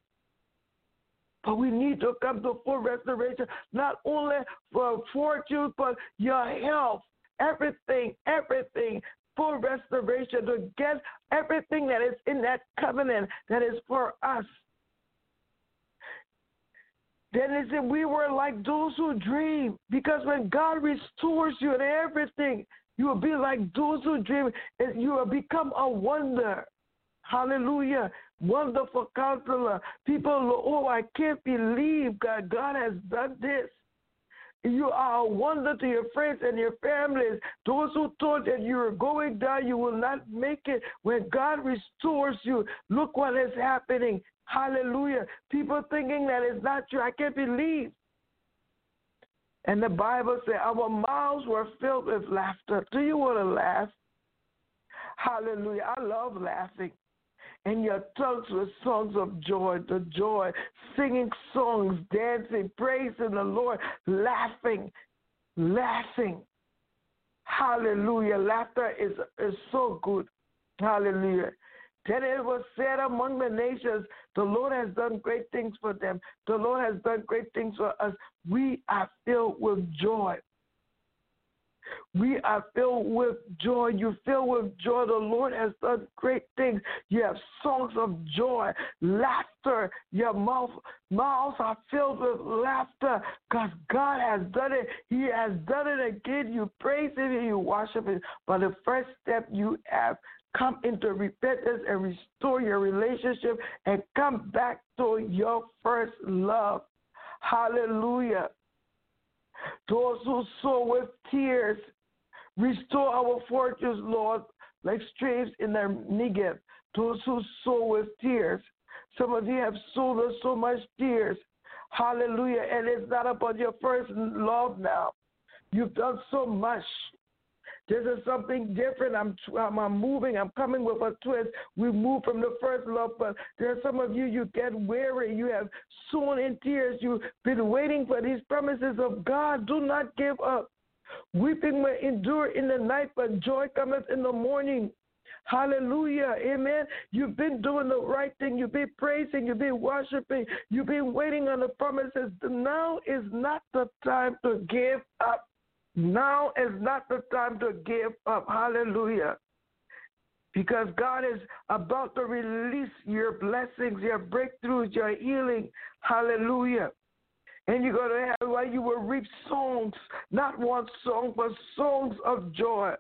But we need to come to full restoration, not only for fortune, but your health, everything, full restoration, to get everything that is in that covenant that is for us. Then it said we were like those who dream, because when God restores you and everything, You will be like those who dream, and you will become a wonder. Hallelujah. Wonderful counselor. People, oh, I can't believe God has done this. You are a wonder to your friends and your families. Those who thought that you were going down, you will not make it. When God restores you, look what is happening. Hallelujah. People thinking that it's not true. I can't believe. And the Bible says our mouths were filled with laughter. Do you want to laugh? Hallelujah. I love laughing. And your tongues with songs of joy, the joy, singing songs, dancing, praising the Lord, laughing. Hallelujah. Laughter is so good. Hallelujah. Then it was said among the nations, the Lord has done great things for them. The Lord has done great things for us. We are filled with joy. We are filled with joy. You filled with joy. The Lord has done great things. You have songs of joy, laughter. Your mouths are filled with laughter because God has done it. He has done it again. You praise Him and you worship Him. But the first step you have, come into repentance and restore your relationship and come back to your first love. Hallelujah. Those who sow with tears, restore our fortunes, Lord, like streams in the Negev. Those who sow with tears. Some of you have sown us so much tears. Hallelujah. And it's not about your first love now. You've done so much. This is something different. I'm moving. I'm coming with a twist. We move from the first love, but there are some of you, you get weary. You have sown in tears. You've been waiting for these promises of God. Do not give up. Weeping may endure in the night, but joy cometh in the morning. Hallelujah. Amen. You've been doing the right thing. You've been praising. You've been worshiping. You've been waiting on the promises. Now is not the time to give up. Now is not the time to give up. Hallelujah. Because God is about to release your blessings, your breakthroughs, your healing. Hallelujah. And you're going to have, while you will reap songs, not one song, but songs of joy.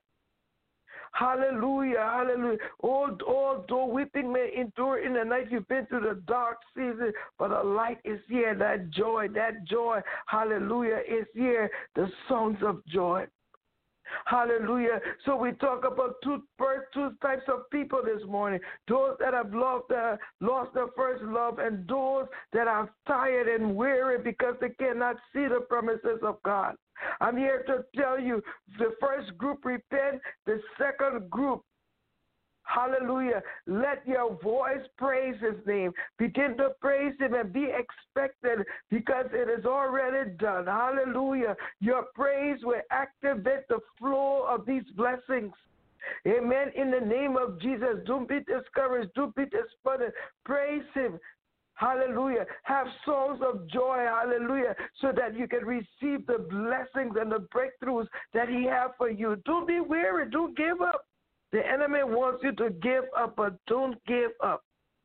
Hallelujah, hallelujah. Although weeping may endure in the night, you've been through the dark season, but the light is here. That joy, hallelujah, is here. The songs of joy. Hallelujah. So we talk about two types of people this morning. Those that have lost their first love, and those that are tired and weary because they cannot see the promises of God. I'm here to tell you, the first group repent, the second group, hallelujah, let your voice praise His name. Begin to praise Him and be expectant because it is already done. Hallelujah. Your praise will activate the flow of these blessings. Amen. In the name of Jesus, don't be discouraged. Don't be despondent. Praise Him. Hallelujah. Have songs of joy, hallelujah, so that you can receive the blessings and the breakthroughs that He has for you. Don't be weary. Don't give up. The enemy wants you to give up, but don't give up.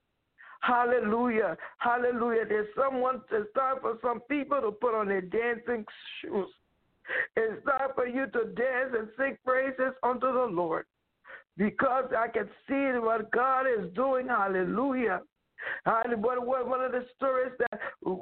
Hallelujah. Hallelujah. It's time for some people to put on their dancing shoes. It's time for you to dance and sing praises unto the Lord, because I can see what God is doing. Hallelujah. One of the stories that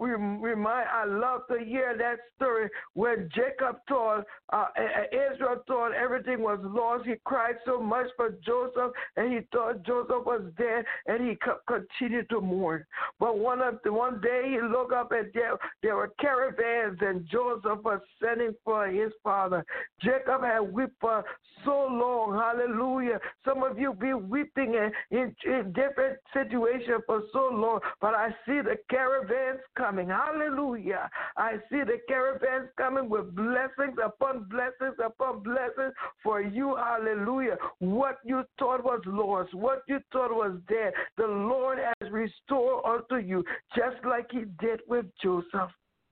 I love to hear that story where Jacob thought, Israel thought everything was lost. He cried so much for Joseph, and he thought Joseph was dead, and he continued to mourn. But one day he looked up, and there were caravans, and Joseph was sending for his father. Jacob had wept for so long. Hallelujah. Some of you be weeping in different situations for so long, but I see the caravans coming. Hallelujah. I see the caravans coming with blessings upon blessings upon blessings for you. Hallelujah. What you thought was lost, what you thought was dead, the Lord has restored unto you, just like He did with Joseph.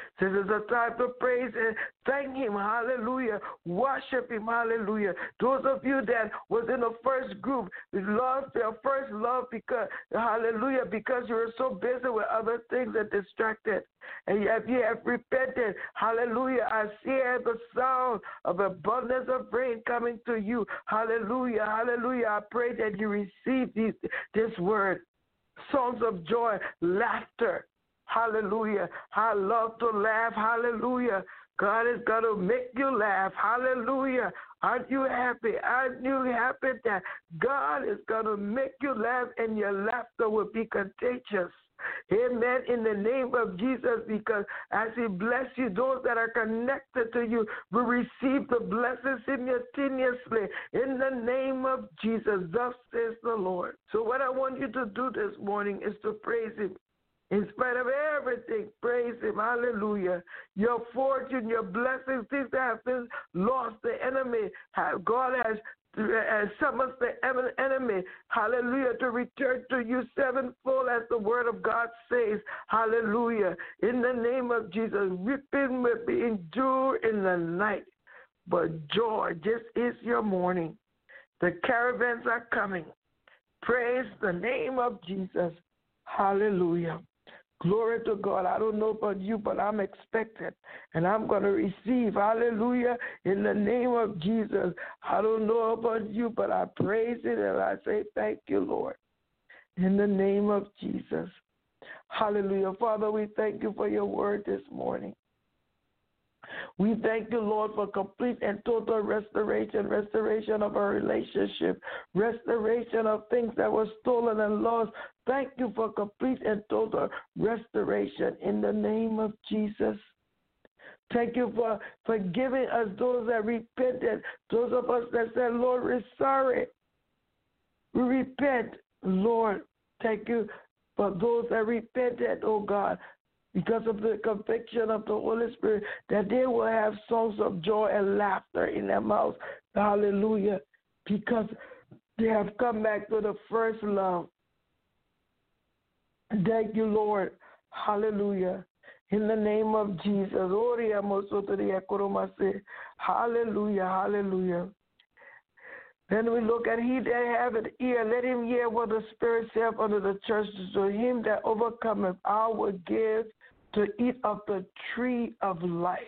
This is a time to praise and thank him. Hallelujah. Worship him. Hallelujah. Those of you that was in the first group, lost their first love because, hallelujah, because you were so busy with other things that distracted. And if you have repented, hallelujah, I hear the sound of abundance of rain coming to you. Hallelujah, hallelujah. I pray that you receive this word. Songs of joy, laughter. Hallelujah. I love to laugh. Hallelujah. God is going to make you laugh. Hallelujah. Aren't you happy? Aren't you happy that God is going to make you laugh and your laughter will be contagious? Amen. In the name of Jesus, because as he bless you, those that are connected to you will receive the blessings simultaneously. In the name of Jesus, thus says the Lord. So what I want you to do this morning is to praise him. In spite of everything, praise him. Hallelujah. Your fortune, your blessings, things that have been lost, the enemy, God has summons the enemy, hallelujah, to return to you sevenfold, as the word of God says. Hallelujah. In the name of Jesus, weeping will be endured in the night, but joy, this is your morning. The caravans are coming. Praise the name of Jesus. Hallelujah. Glory to God. I don't know about you, but I'm expectant, and I'm going to receive. Hallelujah. In the name of Jesus. I don't know about you, but I praise it, and I say thank you, Lord. In the name of Jesus. Hallelujah. Father, we thank you for your word this morning. We thank you, Lord, for complete and total restoration of our relationship, restoration of things that were stolen and lost. Thank you for complete and total restoration in the name of Jesus. Thank you for forgiving us, those that repented, those of us that said, Lord, we're sorry. We repent, Lord. Thank you for those that repented, oh God, because of the conviction of the Holy Spirit, that they will have songs of joy and laughter in their mouths. Hallelujah. Because they have come back to the first love. Thank you, Lord. Hallelujah. In the name of Jesus. Hallelujah. Hallelujah. Then we look at he that have an ear, let him hear what the Spirit saith unto the churches. To him that overcometh, I will give to eat of the tree of life.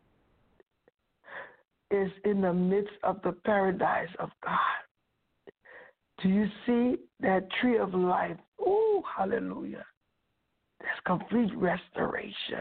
Is in the midst of the paradise of God. Do you see that tree of life? Oh, hallelujah. There's complete restoration.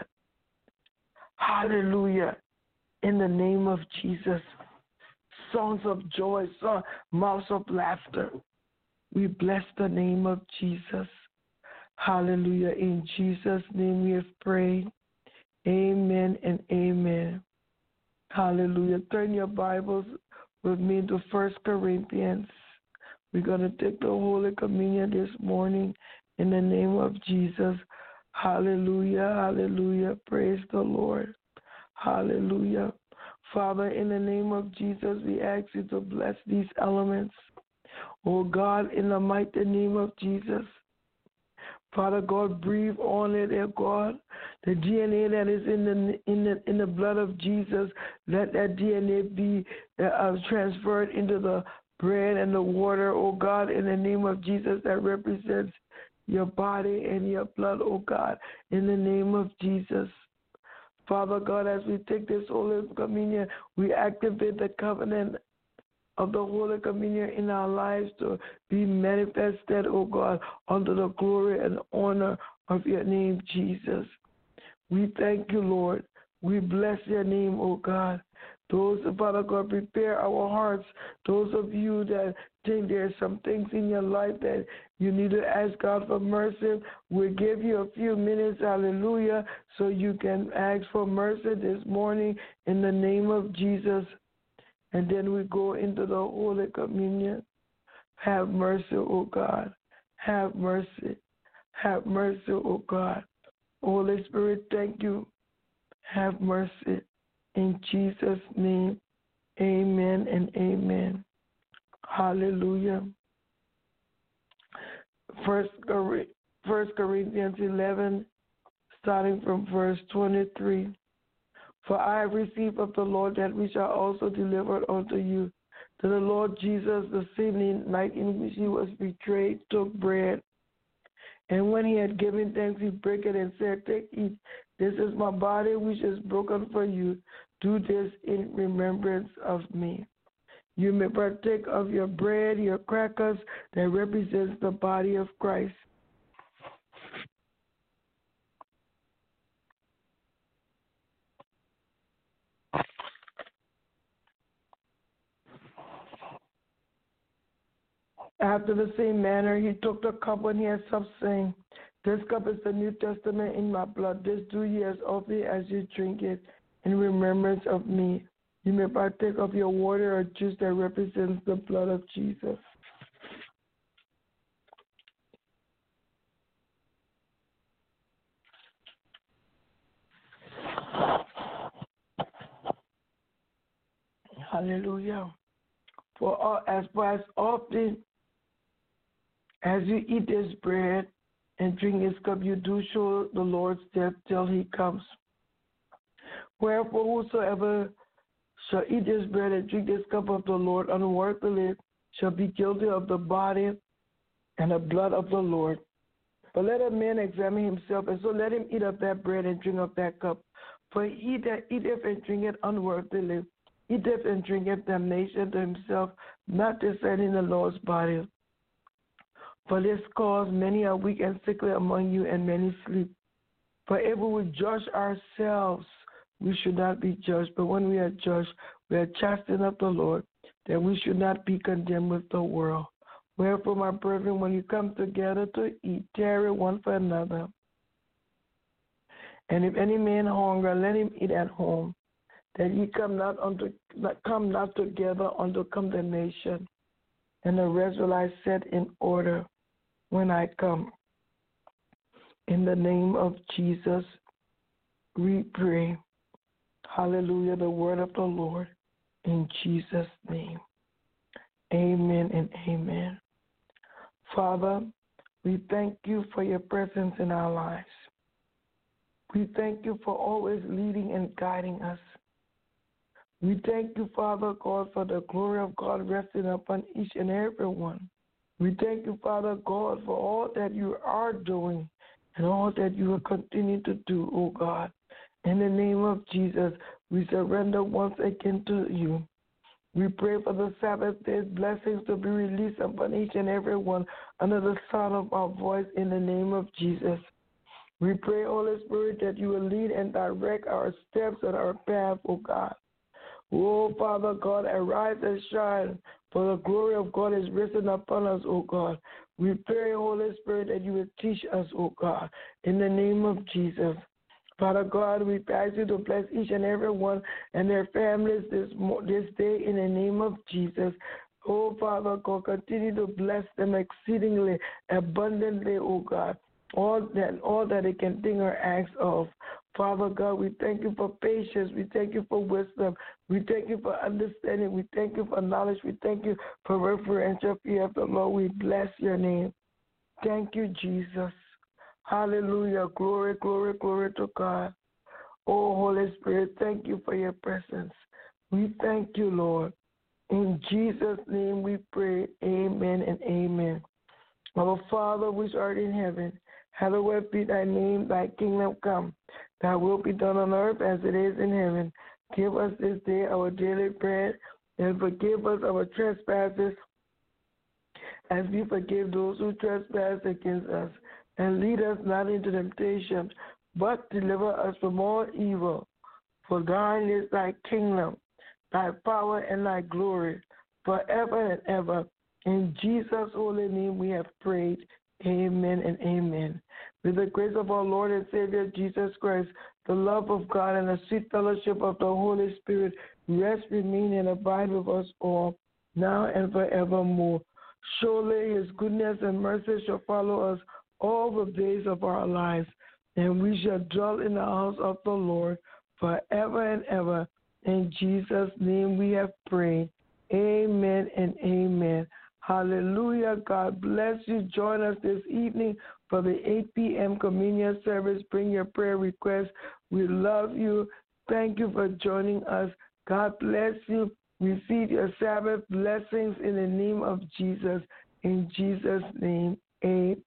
Hallelujah. In the name of Jesus. Songs of joy, mouths of laughter. We bless the name of Jesus. Hallelujah. In Jesus' name we have prayed. Amen and amen. Hallelujah. Turn your Bibles with me to 1 Corinthians. We're going to take the Holy Communion this morning in the name of Jesus. Hallelujah. Hallelujah. Praise the Lord. Hallelujah. Father, in the name of Jesus, we ask you to bless these elements. Oh God, in the mighty name of Jesus. Father God, breathe on it, dear God. The DNA that is in the blood of Jesus, let that DNA be transferred into the bread and the water, oh God, in the name of Jesus, that represents your body and your blood, oh God, in the name of Jesus. Father God, as we take this Holy Communion, we activate the covenant of the Holy Communion in our lives to be manifested, oh God, under the glory and honor of your name, Jesus. We thank you, Lord. We bless your name, oh God. Those, Father God, prepare our hearts. Those of you that think there's some things in your life that you need to ask God for mercy, we'll give you a few minutes, hallelujah, so you can ask for mercy this morning in the name of Jesus. And then we go into the Holy Communion. Have mercy, O God. Have mercy. Have mercy, O God. Holy Spirit, thank you. Have mercy. In Jesus' name, amen and amen. Hallelujah. 1 Corinthians 11, starting from verse 23. For I have received of the Lord that which I also delivered unto you, that the Lord Jesus, the same night in which he was betrayed, took bread. And when he had given thanks, he broke it and said, Take, eat. This is my body which is broken for you. Do this in remembrance of me. You may partake of your bread, your crackers, that represents the body of Christ. After the same manner, he took the cup when he had supped, saying, This cup is the New Testament in my blood. This do ye as often as you drink it in remembrance of me. You may partake of your water or juice that represents the blood of Jesus. Hallelujah. For as often as you eat this bread and drink this cup, you do show the Lord's death till he comes. Wherefore, whosoever shall eat this bread and drink this cup of the Lord unworthily shall be guilty of the body and the blood of the Lord. But let a man examine himself, and so let him eat of that bread and drink of that cup. For he that eateth and drinketh unworthily eateth and drinketh damnation to himself, not discerning the Lord's body. For this cause many are weak and sickly among you, and many sleep. For if we would judge ourselves, we should not be judged. But when we are judged, we are chastened of the Lord, that we should not be condemned with the world. Wherefore, my brethren, when you come together to eat, tarry one for another. And if any man hunger, let him eat at home, that ye come not together unto condemnation. And the rest will I set in order when I come. In the name of Jesus, we pray. Hallelujah, the word of the Lord, in Jesus' name. Amen and amen. Father, we thank you for your presence in our lives. We thank you for always leading and guiding us. We thank you, Father God, for the glory of God resting upon each and every one. We thank you, Father God, for all that you are doing and all that you will continue to do, O God. In the name of Jesus, we surrender once again to you. We pray for the Sabbath day's blessings to be released upon each and every one under the sound of our voice in the name of Jesus. We pray, Holy Spirit, that you will lead and direct our steps and our path, O God. Oh, Father God, arise and shine, for the glory of God is risen upon us, O God. We pray, Holy Spirit, that you will teach us, O God, in the name of Jesus. Father God, we ask you to bless each and every one and their families this day in the name of Jesus. Oh, Father God, continue to bless them exceedingly, abundantly, oh God, all that they can think or ask of. Father God, we thank you for patience. We thank you for wisdom. We thank you for understanding. We thank you for knowledge. We thank you for reverential fear of the Lord. We bless your name. Thank you, Jesus. Hallelujah. Glory, glory, glory to God. Oh, Holy Spirit, thank you for your presence. We thank you, Lord. In Jesus' name we pray. Amen and amen. Our Father, which art in heaven, hallowed be thy name, thy kingdom come. Thy will be done on earth as it is in heaven. Give us this day our daily bread, and forgive us our trespasses, as we forgive those who trespass against us. And lead us not into temptation, but deliver us from all evil. For thine is thy kingdom, thy power, and thy glory, forever and ever. In Jesus' holy name we have prayed. Amen and amen. With the grace of our Lord and Savior Jesus Christ, the love of God, and the sweet fellowship of the Holy Spirit rest, remain, and abide with us all, now and forevermore. Surely his goodness and mercy shall follow us all the days of our lives, and we shall dwell in the house of the Lord forever and ever. In Jesus' name we have prayed. Amen and amen. Hallelujah. God bless you. Join us this evening for the 8 p.m. communion service. Bring your prayer requests. We love you. Thank you for joining us. God bless you. Receive your Sabbath blessings in the name of Jesus. In Jesus' name, amen.